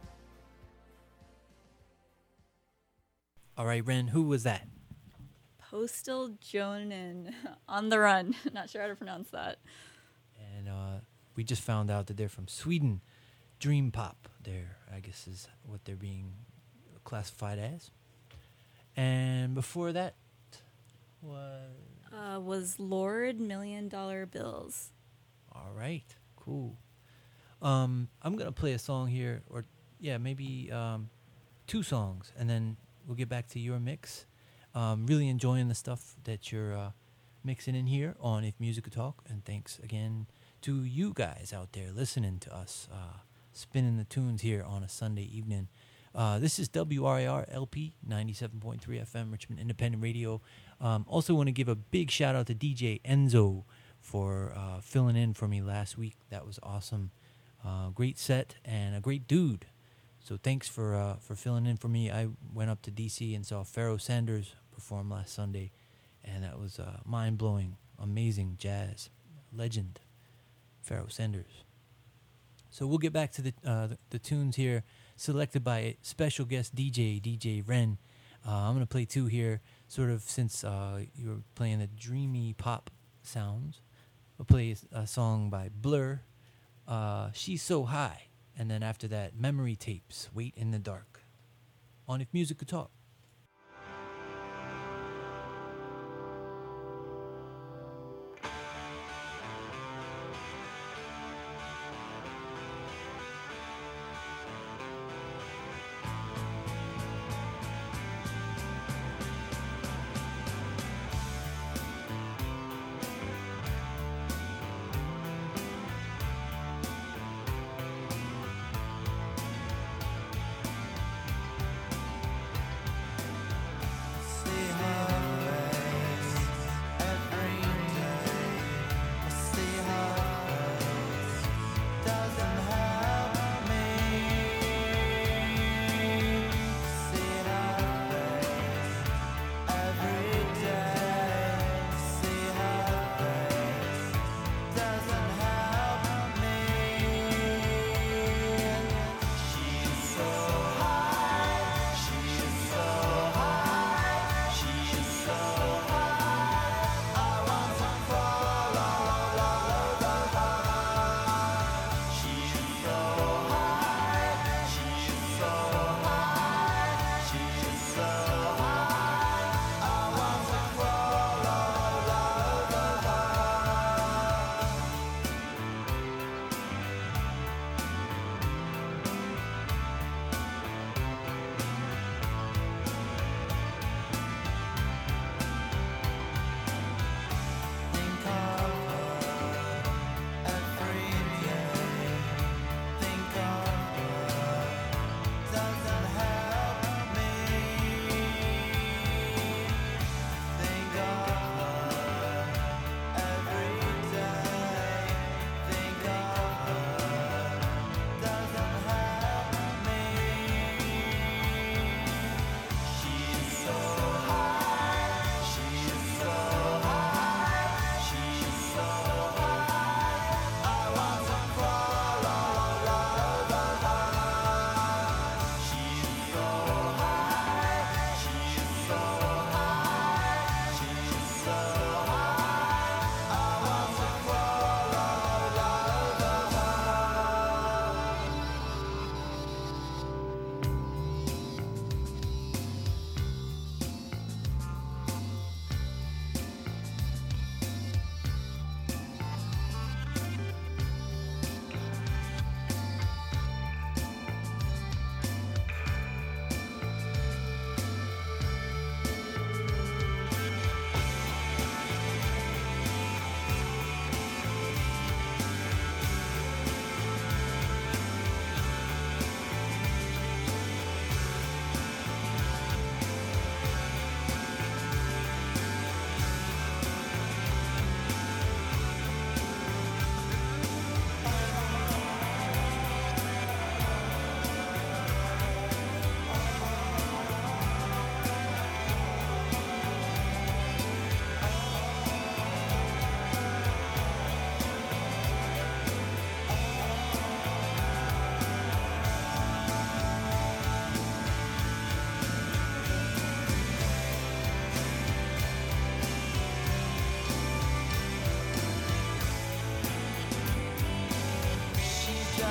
All right, Ren, who was that? Coastal Jonin, On the Run. Not sure how to pronounce that. And uh, we just found out that they're from Sweden. Dream pop, there, I guess, is what they're being classified as. And before that was... Uh, was Lord Million Dollar Bills. All right, cool. Um, I'm going to play a song here, or, yeah, maybe um, two songs, and then we'll get back to your mix. Um, really enjoying the stuff that you're uh, mixing in here on If Music Could Talk, and thanks again to you guys out there listening to us, uh, spinning the tunes here on a Sunday evening. Uh, this is W R I R L P ninety-seven point three F M, Richmond Independent Radio. Um, also want to give a big shout out to D J Enzo for uh, filling in for me last week. That was awesome. Uh, great set and a great dude. So thanks for uh, for filling in for me. I went up to D C and saw Pharoah Sanders perform last Sunday, and that was uh, mind-blowing, amazing jazz legend, Pharoah Sanders. So we'll get back to the uh, the, the tunes here, selected by special guest D J, D J Ren. Uh, I'm going to play two here, sort of since uh, you were playing the dreamy pop sounds. I'll play a, a song by Blur, uh, She's So High, and then after that, Memory Tapes, Wait in the Dark, on If Music Could Talk.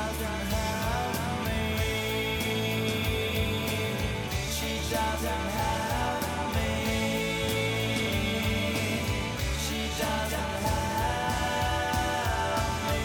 doesn't have me. She doesn't have me. She doesn't have me.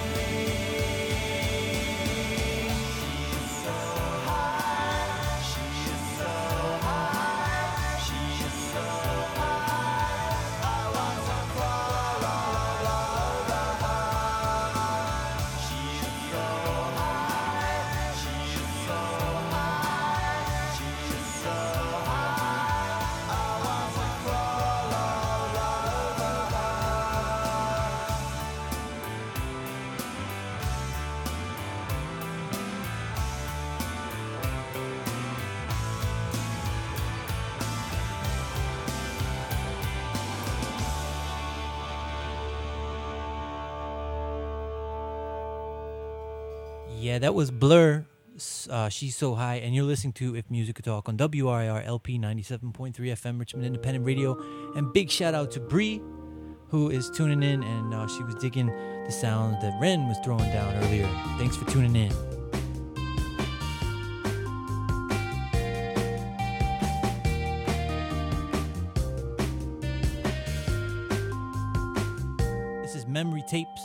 She's so high. She's so high. She's so high. I want to crawl all over her. She's so high. She's so high. She's so high. I want to crawl all over her. Yeah, that was Blur. s- Uh, She's So High, and you're listening to If Music Could Talk on W R I R L P ninety-seven point three F M, Richmond Independent Radio. And big shout out to Bree, who is tuning in, and uh, she was digging the sound that Ren was throwing down earlier. Thanks for tuning in. This is Memory Tapes.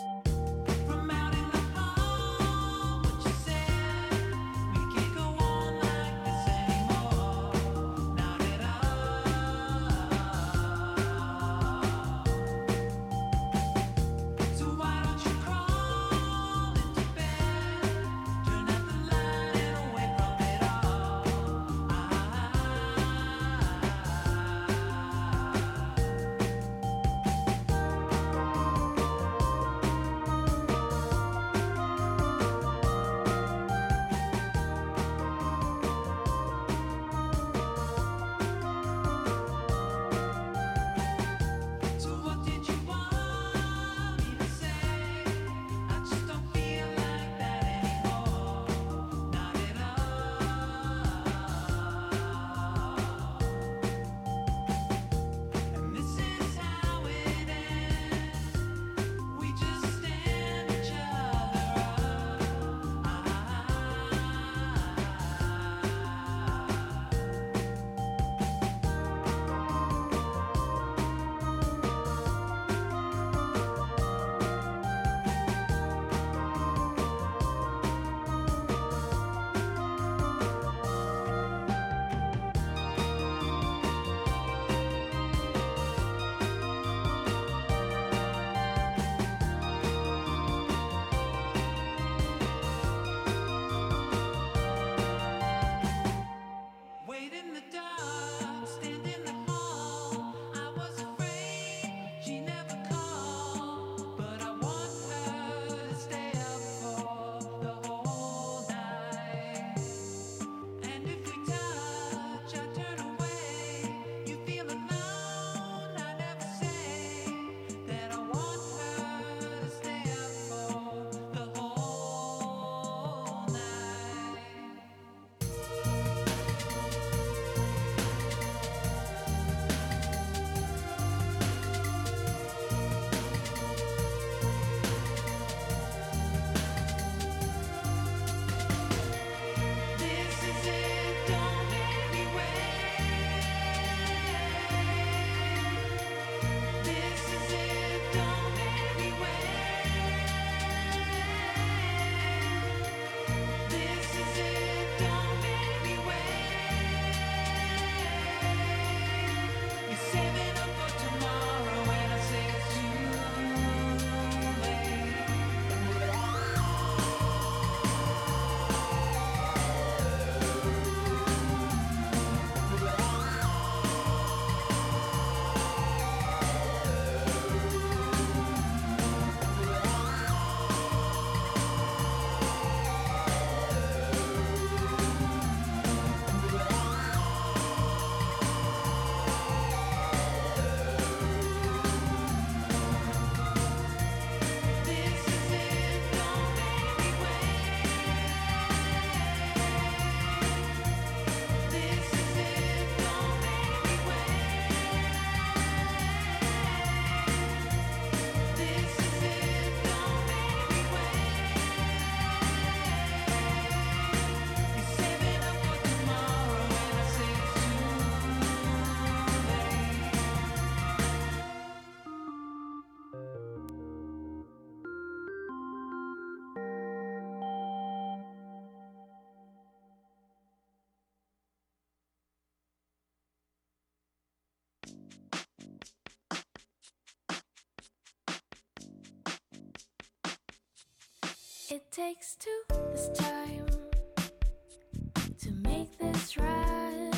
It takes two this time to make this right.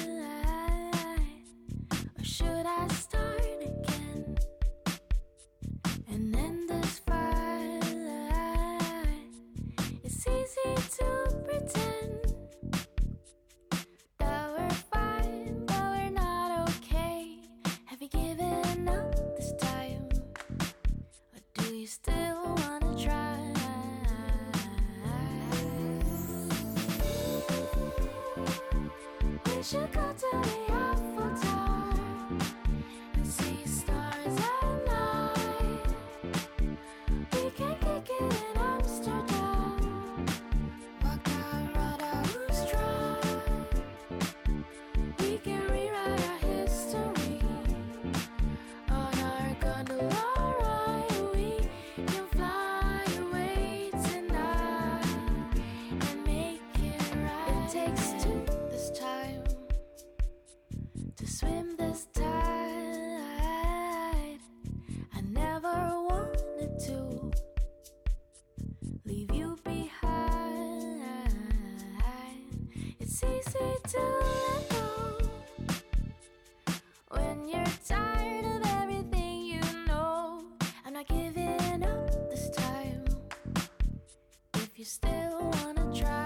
Or should I start again and end this fight? It's easy to pretend that we're fine, but we're not okay. Have you given up this time? Or do you still wanna try? We should go to the Eiffel Tower and see stars at night. We can kick it in Amsterdam, walk that road I was trying. We can rewrite our history on our gondola ride. We can fly away tonight and make it right. It takes two this time to swim this tide. I never wanted to leave you behind. It's easy to let go when you're tired of everything you know. I'm not giving up this time if you still wanna try.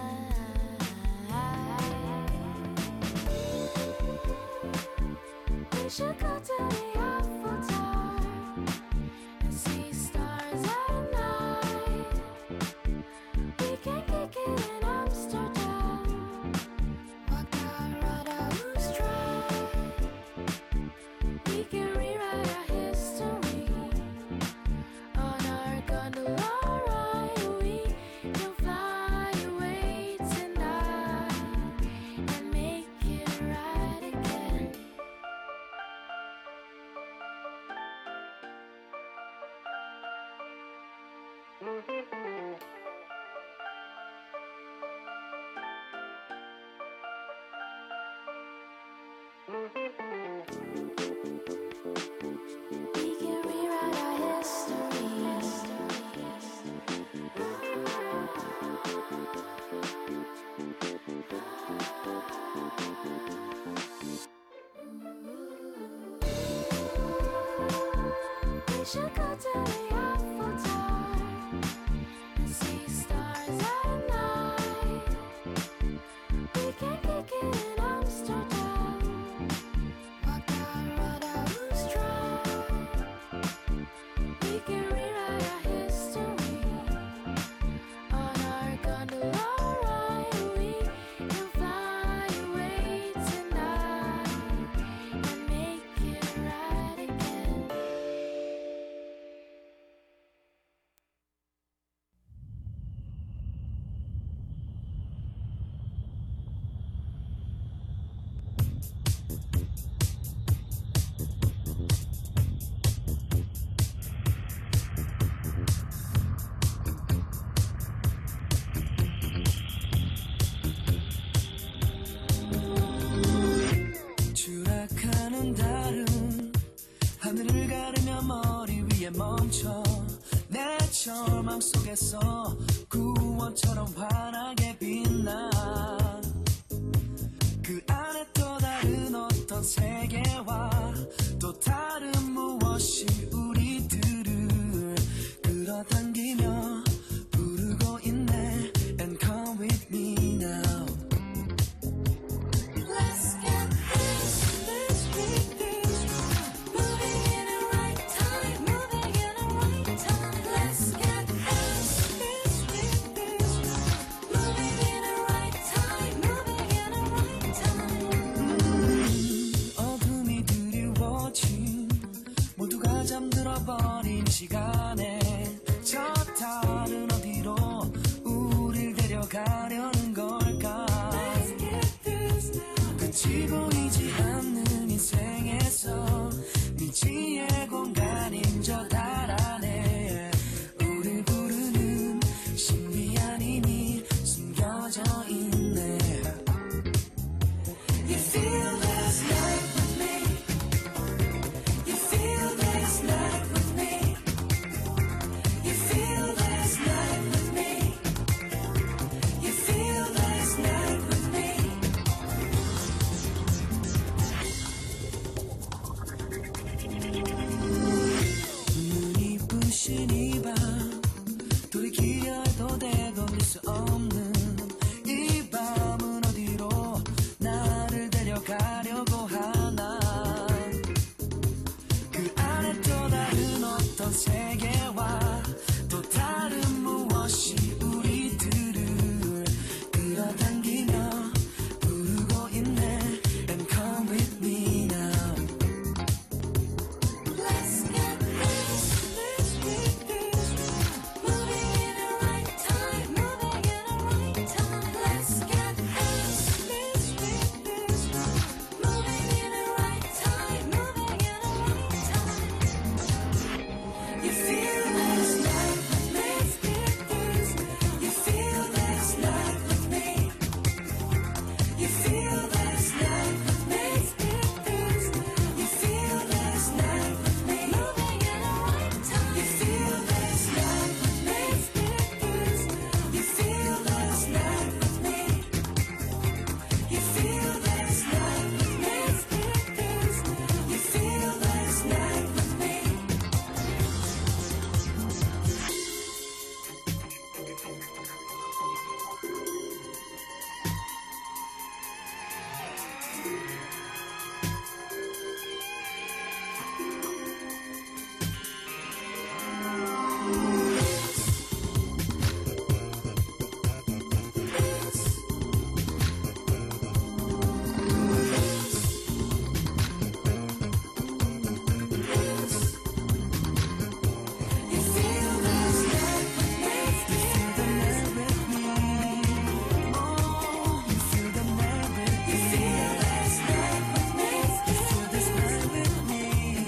We should go to the Eiffel Tower and see stars at night. We can kick it in Amsterdam, walk that road I was trying. We can rewrite our history on our gondola ride. We can fly away tonight and make it right again. We can rewrite our history. We should go to the Eiffel Tower and see stars at night. We can kick it in Amsterdam, walk that road I was trying. We can rewrite our history on our gondola ride. We can fly away tonight and make it right again. 추락하는 달은 하늘을 가르며 머리 위에 멈춰. 내 절망 속에서 구원처럼 환하게 빛나. 그 안에 또 다른 어떤 세계와 또 다른 무엇이 우리들을 끌어당기며 부르고 있네. And come with me now. Let's get this, this, this, this. Moving in the right time, moving in the right time. Let's get this, this, this, this. Moving in the right time, moving in the right time. 어둠이 두려워진 모두가 잠든 지친 이 밤 돌이키려 해도 되돌릴 수 없는 이 밤은 어디로 나를 데려가려고 하나 그 안에 또 다른 어떤 세계와 또 다른 무엇이 우리들을 끌어당기며 부르고 있네 And come with me now Let's get this, let's get this Moving in the right time, moving in the right time Let's get this, let's get this Moving in the right time, moving in the right time You feel this night with me, let's get this You feel this night with me You feel this night with me, let's get this You feel this night with me, moving in the right time You feel this night with me, let's get this You feel this night with me You feel this night with me, let's get this You feel this night with me You feel this night with me, you feel the night with me Oh, you feel the night with me You feel this night with me, you feel this night with me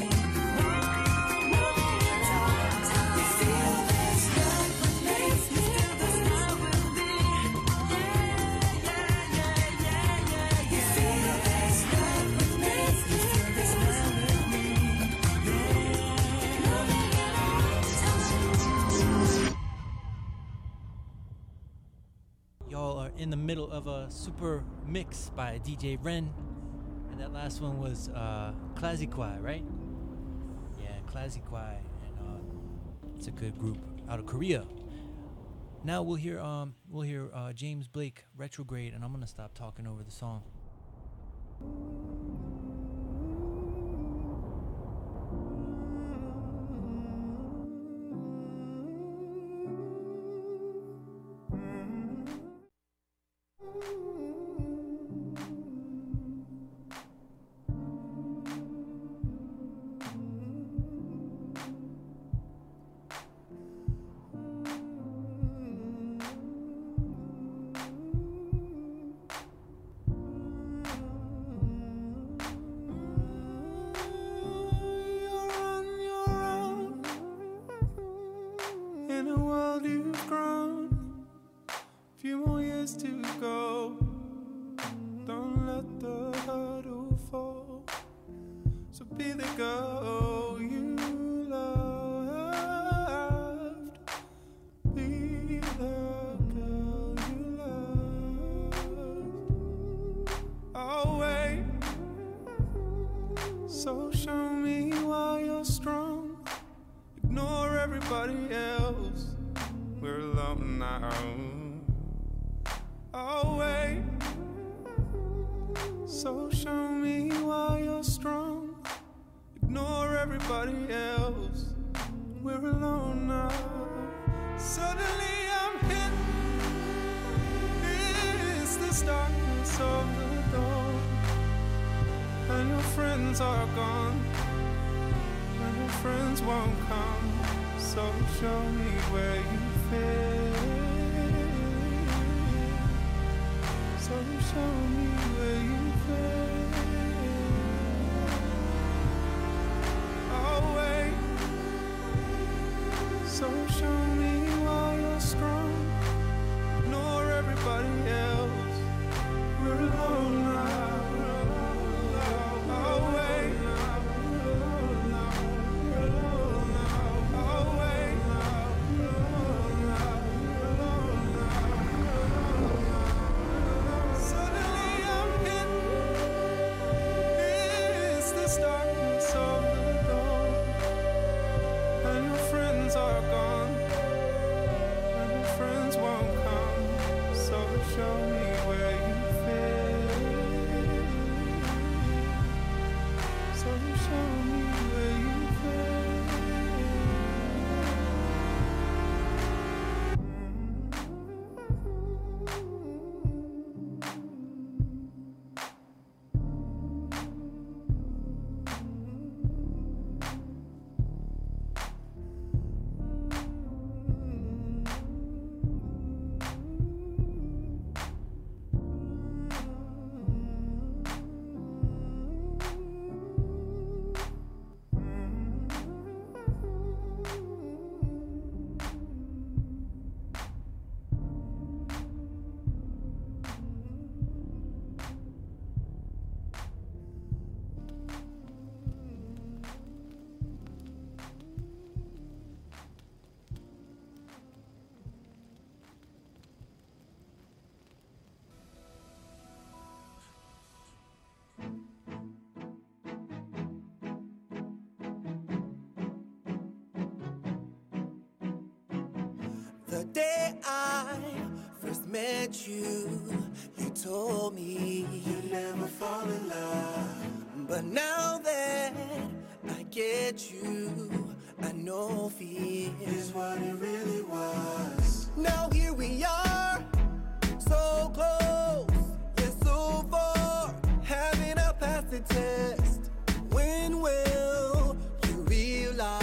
Moving in the right time You feel this night with me, you feel this night with me Yeah, yeah, yeah, yeah, yeah You feel this night with me, you feel this night with me Y'all are in the middle of a super mix by D J Ren. And that last one was uh, Classiquai, right? Yeah, Classiquai. And uh, it's a good group out of Korea. Now we'll hear um we'll hear uh, James Blake, Retrograde, and I'm gonna stop talking over the song. You're on your own in a world you've grown. Few more years to go. Don't let the hurdle fall. So be the girl you loved. Be the girl you loved. I'll wait. So show me why you're strong. Ignore everybody else. We're alone now. I'll wait. So show me why you're strong. Ignore everybody else. We're alone now. Suddenly I'm hit. It's this darkness of the dawn. And your friends are gone. And your friends won't come. So show me where you fit. So show me where you fit. I'll wait. So show me why you're strong. Ignore everybody else. We're alone now. I'll wait. I'll wait. Suddenly I'm hit. day I first met you, you told me you'd never fall in love. But now that I get you, I know fear is what it really was. Now here we are, so close, yet so far, having a pass the test. When will you realize,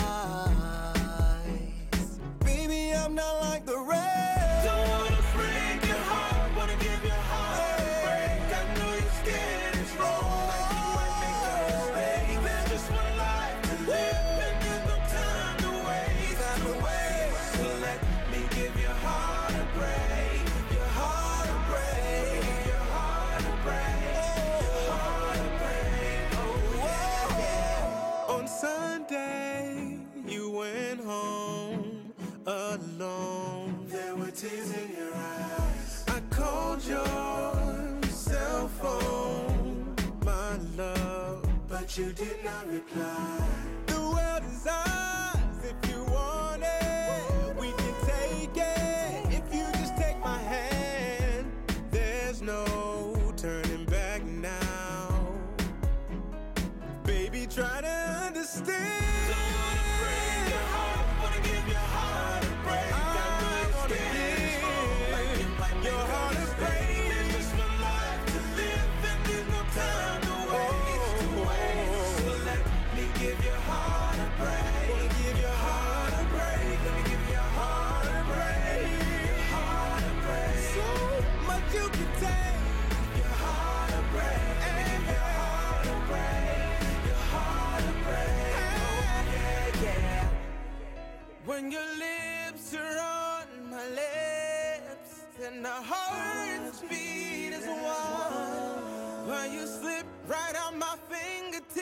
baby, I'm not like the rest? Don't wanna break your heart, wanna give your heart a break. I know you're scared it's wrong, like you might make a mistake. There's just one life to live, and there's no time to waste. Time to waste. So let me give your heart a break, your heart a break, your heart a break, your heart a break. Oh, yeah. On Sunday, you went home alone. There were tears in your eyes. I called your cell phone, my love, but you did not reply. The world is ours if you want it. We can take it if you just take my hand. There's no turning back now. Baby, try to understand. Don't wanna break your heart, wanna give your heart a break. I know you're scared it's wrong, like you might make your heart a break. There's just one life to live, and there's no time to waste, to waste. So let me give your heart a break. Wanna give your heart a break. Let me give your heart a break. Your heart a break. So much you can take. Your heart a break. Let me give your heart a break. Your heart a break. Oh yeah, yeah. When your lips are on my lips and our hearts beat as one, when you slip right on my fingertips.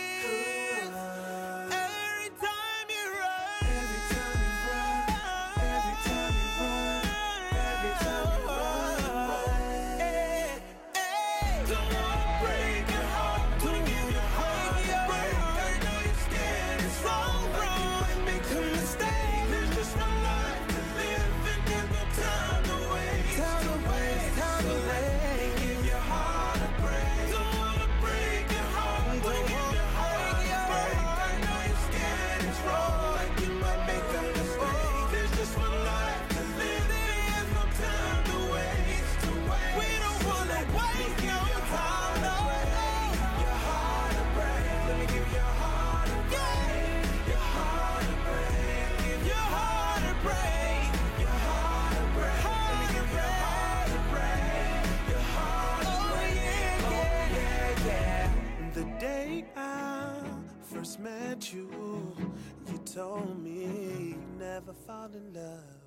Every time you run, every time you run, every time you run, every time you run. Hey, hey. Don't wanna break your heart, wanna give your heart a break. I know you're scared it's wrong, like you might make a mistake. There's just one life to live, and there's no time to waste. Time to waste, time to waste. Give your heart a break. Don't wanna break your heart, wanna give your heart a break. I know you're scared it's wrong, like you might make a mistake. There's just one life to live, there's no time to waste, to waste. We don't wanna waste no time, no. Your heart a break. Let me give your heart a break. Your heart a break. Give your heart a break. Your heart a break. Let me give your heart a break. Your heart a break. Oh yeah, yeah. The day I first met you, you told me you never fall in love.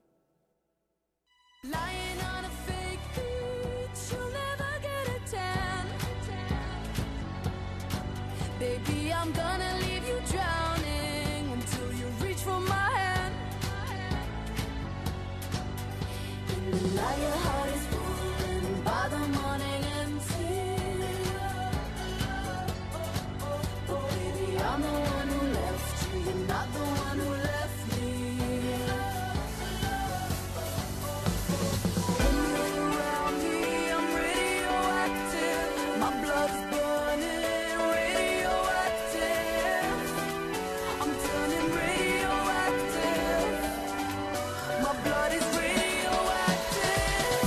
Lying on a fake beach, you'll never get a tan. Baby, I'm gonna leave you drowning until you reach for my hand. In the night, your heart is full, and by the morning empty. But baby, I'm the one who left you. You're not the one who left me. When you're around me, I'm radioactive. My blood's burning, radioactive. I'm turning radioactive. My blood is radioactive.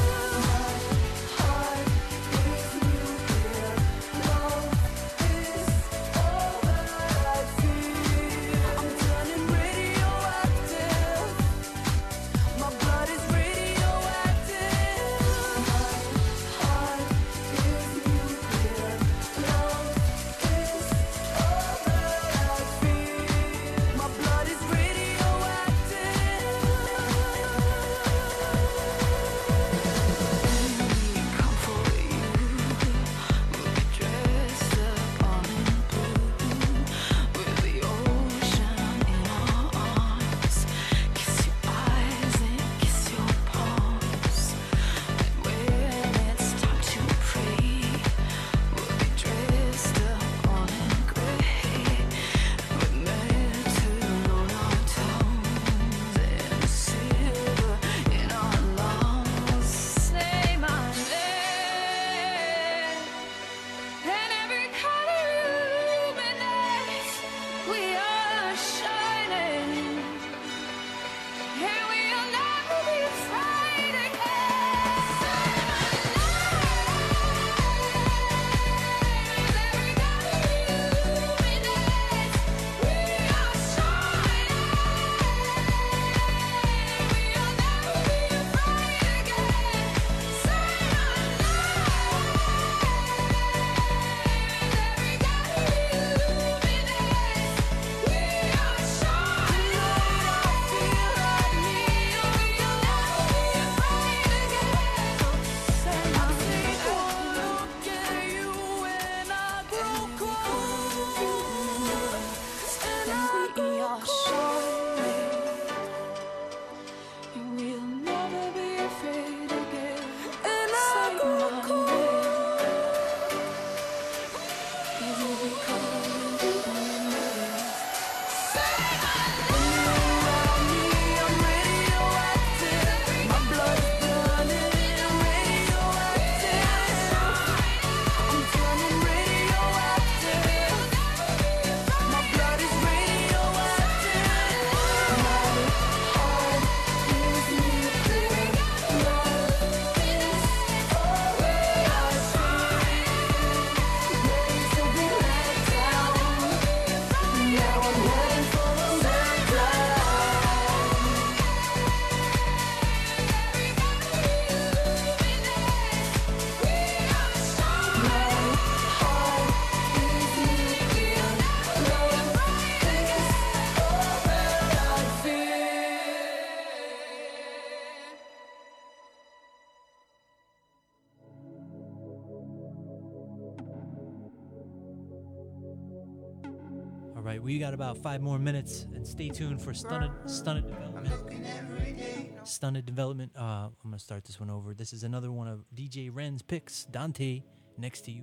right, we got about five more minutes, and stay tuned for Stunted, Stunted Development. Stunted Development. Uh, I'm gonna start this one over. This is another one of D J Ren's picks. Dante, Next to You.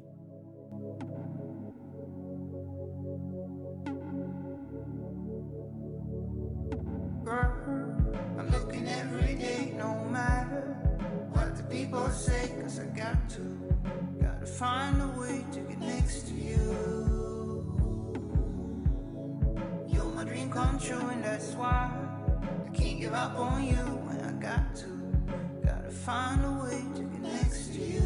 Girl, I'm looking every day, no matter what the people say, cause I got to, gotta find a way to get next to you. You're my dream come true, and that's why I can't give up on you when I got to, gotta find a way to get next to you.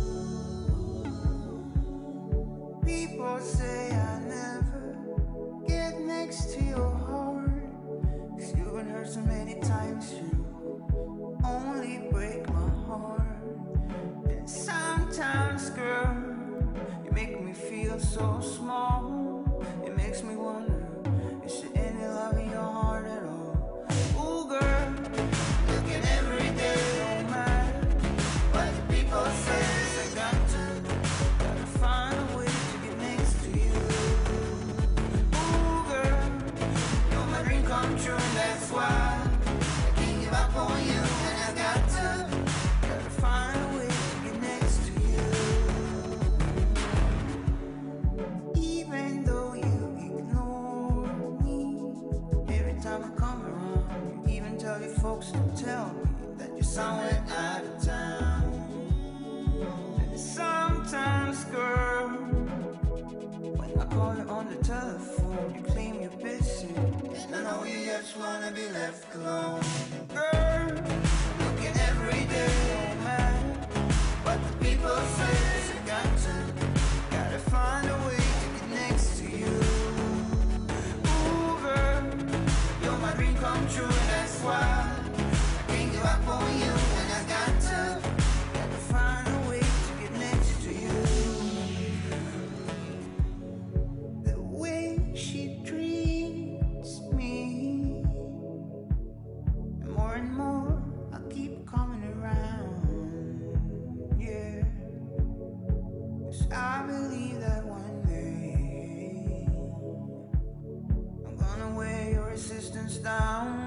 People say I never get next to your heart, cause you've been hurt so many times, you only break my heart. And sometimes, girl, you make me feel so small. It makes me wonder, is there any love in your heart at all? Ooh, girl, looking every day, no matter what the people say, I got to, gotta find a way to get next to you. Ooh, girl, you're my dream come true, and that's why I can't give up on you, and I got to, gotta find a way to get next to you. Even though you ignore me, every time I come around, you even tell your folks to tell me that you're somewhere out of town. And sometimes, girl, when I call you on the telephone, you claim you're busy, and I know you just wanna be left alone. Girl, looking every day, no matter what the people say, I got to, gotta find a way to get next to you. Ooh, girl, you're my dream come true, and that's why I can't give up on you, and I got to, gotta find a way to get next to you. The way she treats me, and more and more I keep coming around, yeah. 'Cause I believe that one day I'm gonna wear your resistance down.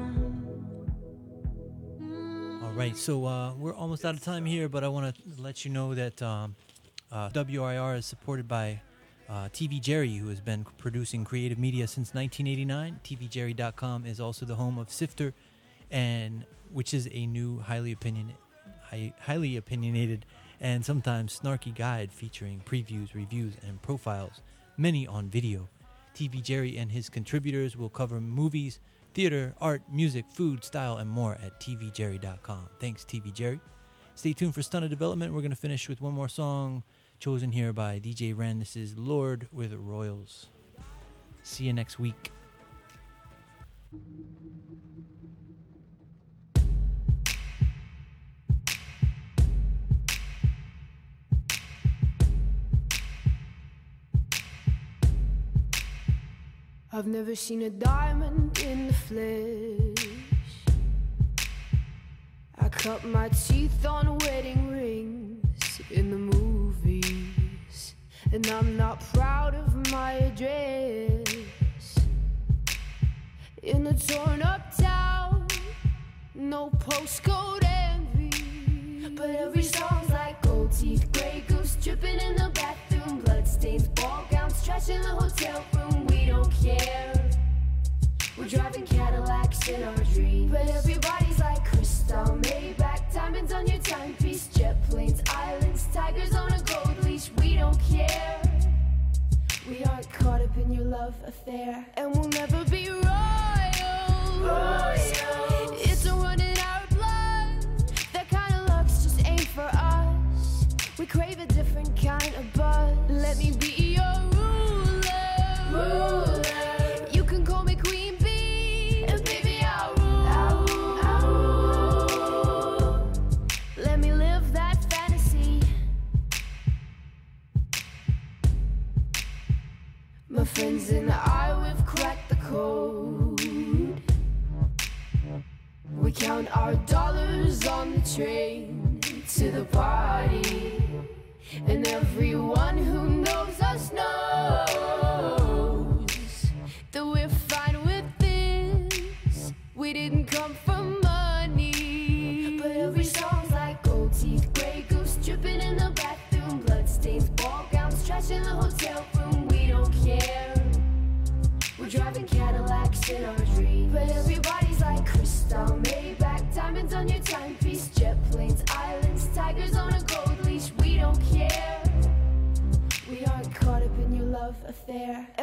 All right, so uh, we're almost out of time here, but I want to let you know that um, uh, W R I R is supported by uh, T V Jerry, who has been producing creative media since nineteen eighty-nine. T V Jerry dot com is also the home of Sifter, and which is a new highly opinion, high, highly opinionated and sometimes snarky guide featuring previews, reviews, and profiles, many on video. T V Jerry and his contributors will cover movies, theater, art, music, food, style, and more at T V Jerry dot com. Thanks, T V Jerry. Stay tuned for Stunted Development. We're going to finish with one more song chosen here by D J Ren. This is Lord with Royals. See you next week. I've never seen a diamond in the flesh. I cut my teeth on wedding rings in the movies, and I'm not proud of my address. In a torn up town, no postcode envy, but every song's like gold teeth, grey goose dripping in the bathroom, bloodstains, ball gowns, trash in the hotel room. We don't care. We're driving Cadillacs in our dreams, but everybody's like crystal, Maybach, diamonds on your timepiece, jet planes, islands, tigers on a gold leash. We don't care. We aren't caught up in your love affair, and we'll never be royals. Royals. It's a run in our blood. That kind of luck's just ain't for us. We crave a different kind of buzz. Let me be your ruler. Ruler. You can call me Queen Bee, and baby I'll rule. I'll rule. I'll rule. Let me live that fantasy. My friends and I, we've cracked the code. We count our dollars on the train to the party, and everyone who knows us knows we didn't come for money. But every song's like gold teeth, Grey Goose dripping in the bathroom, bloodstains, ball gowns, trash in the hotel room. We don't care. We're driving Cadillacs in our dreams. But everybody's like crystal, Maybach, diamonds on your timepiece, jet planes, islands, tigers on a gold leash. We don't care. We aren't caught up in your love affair.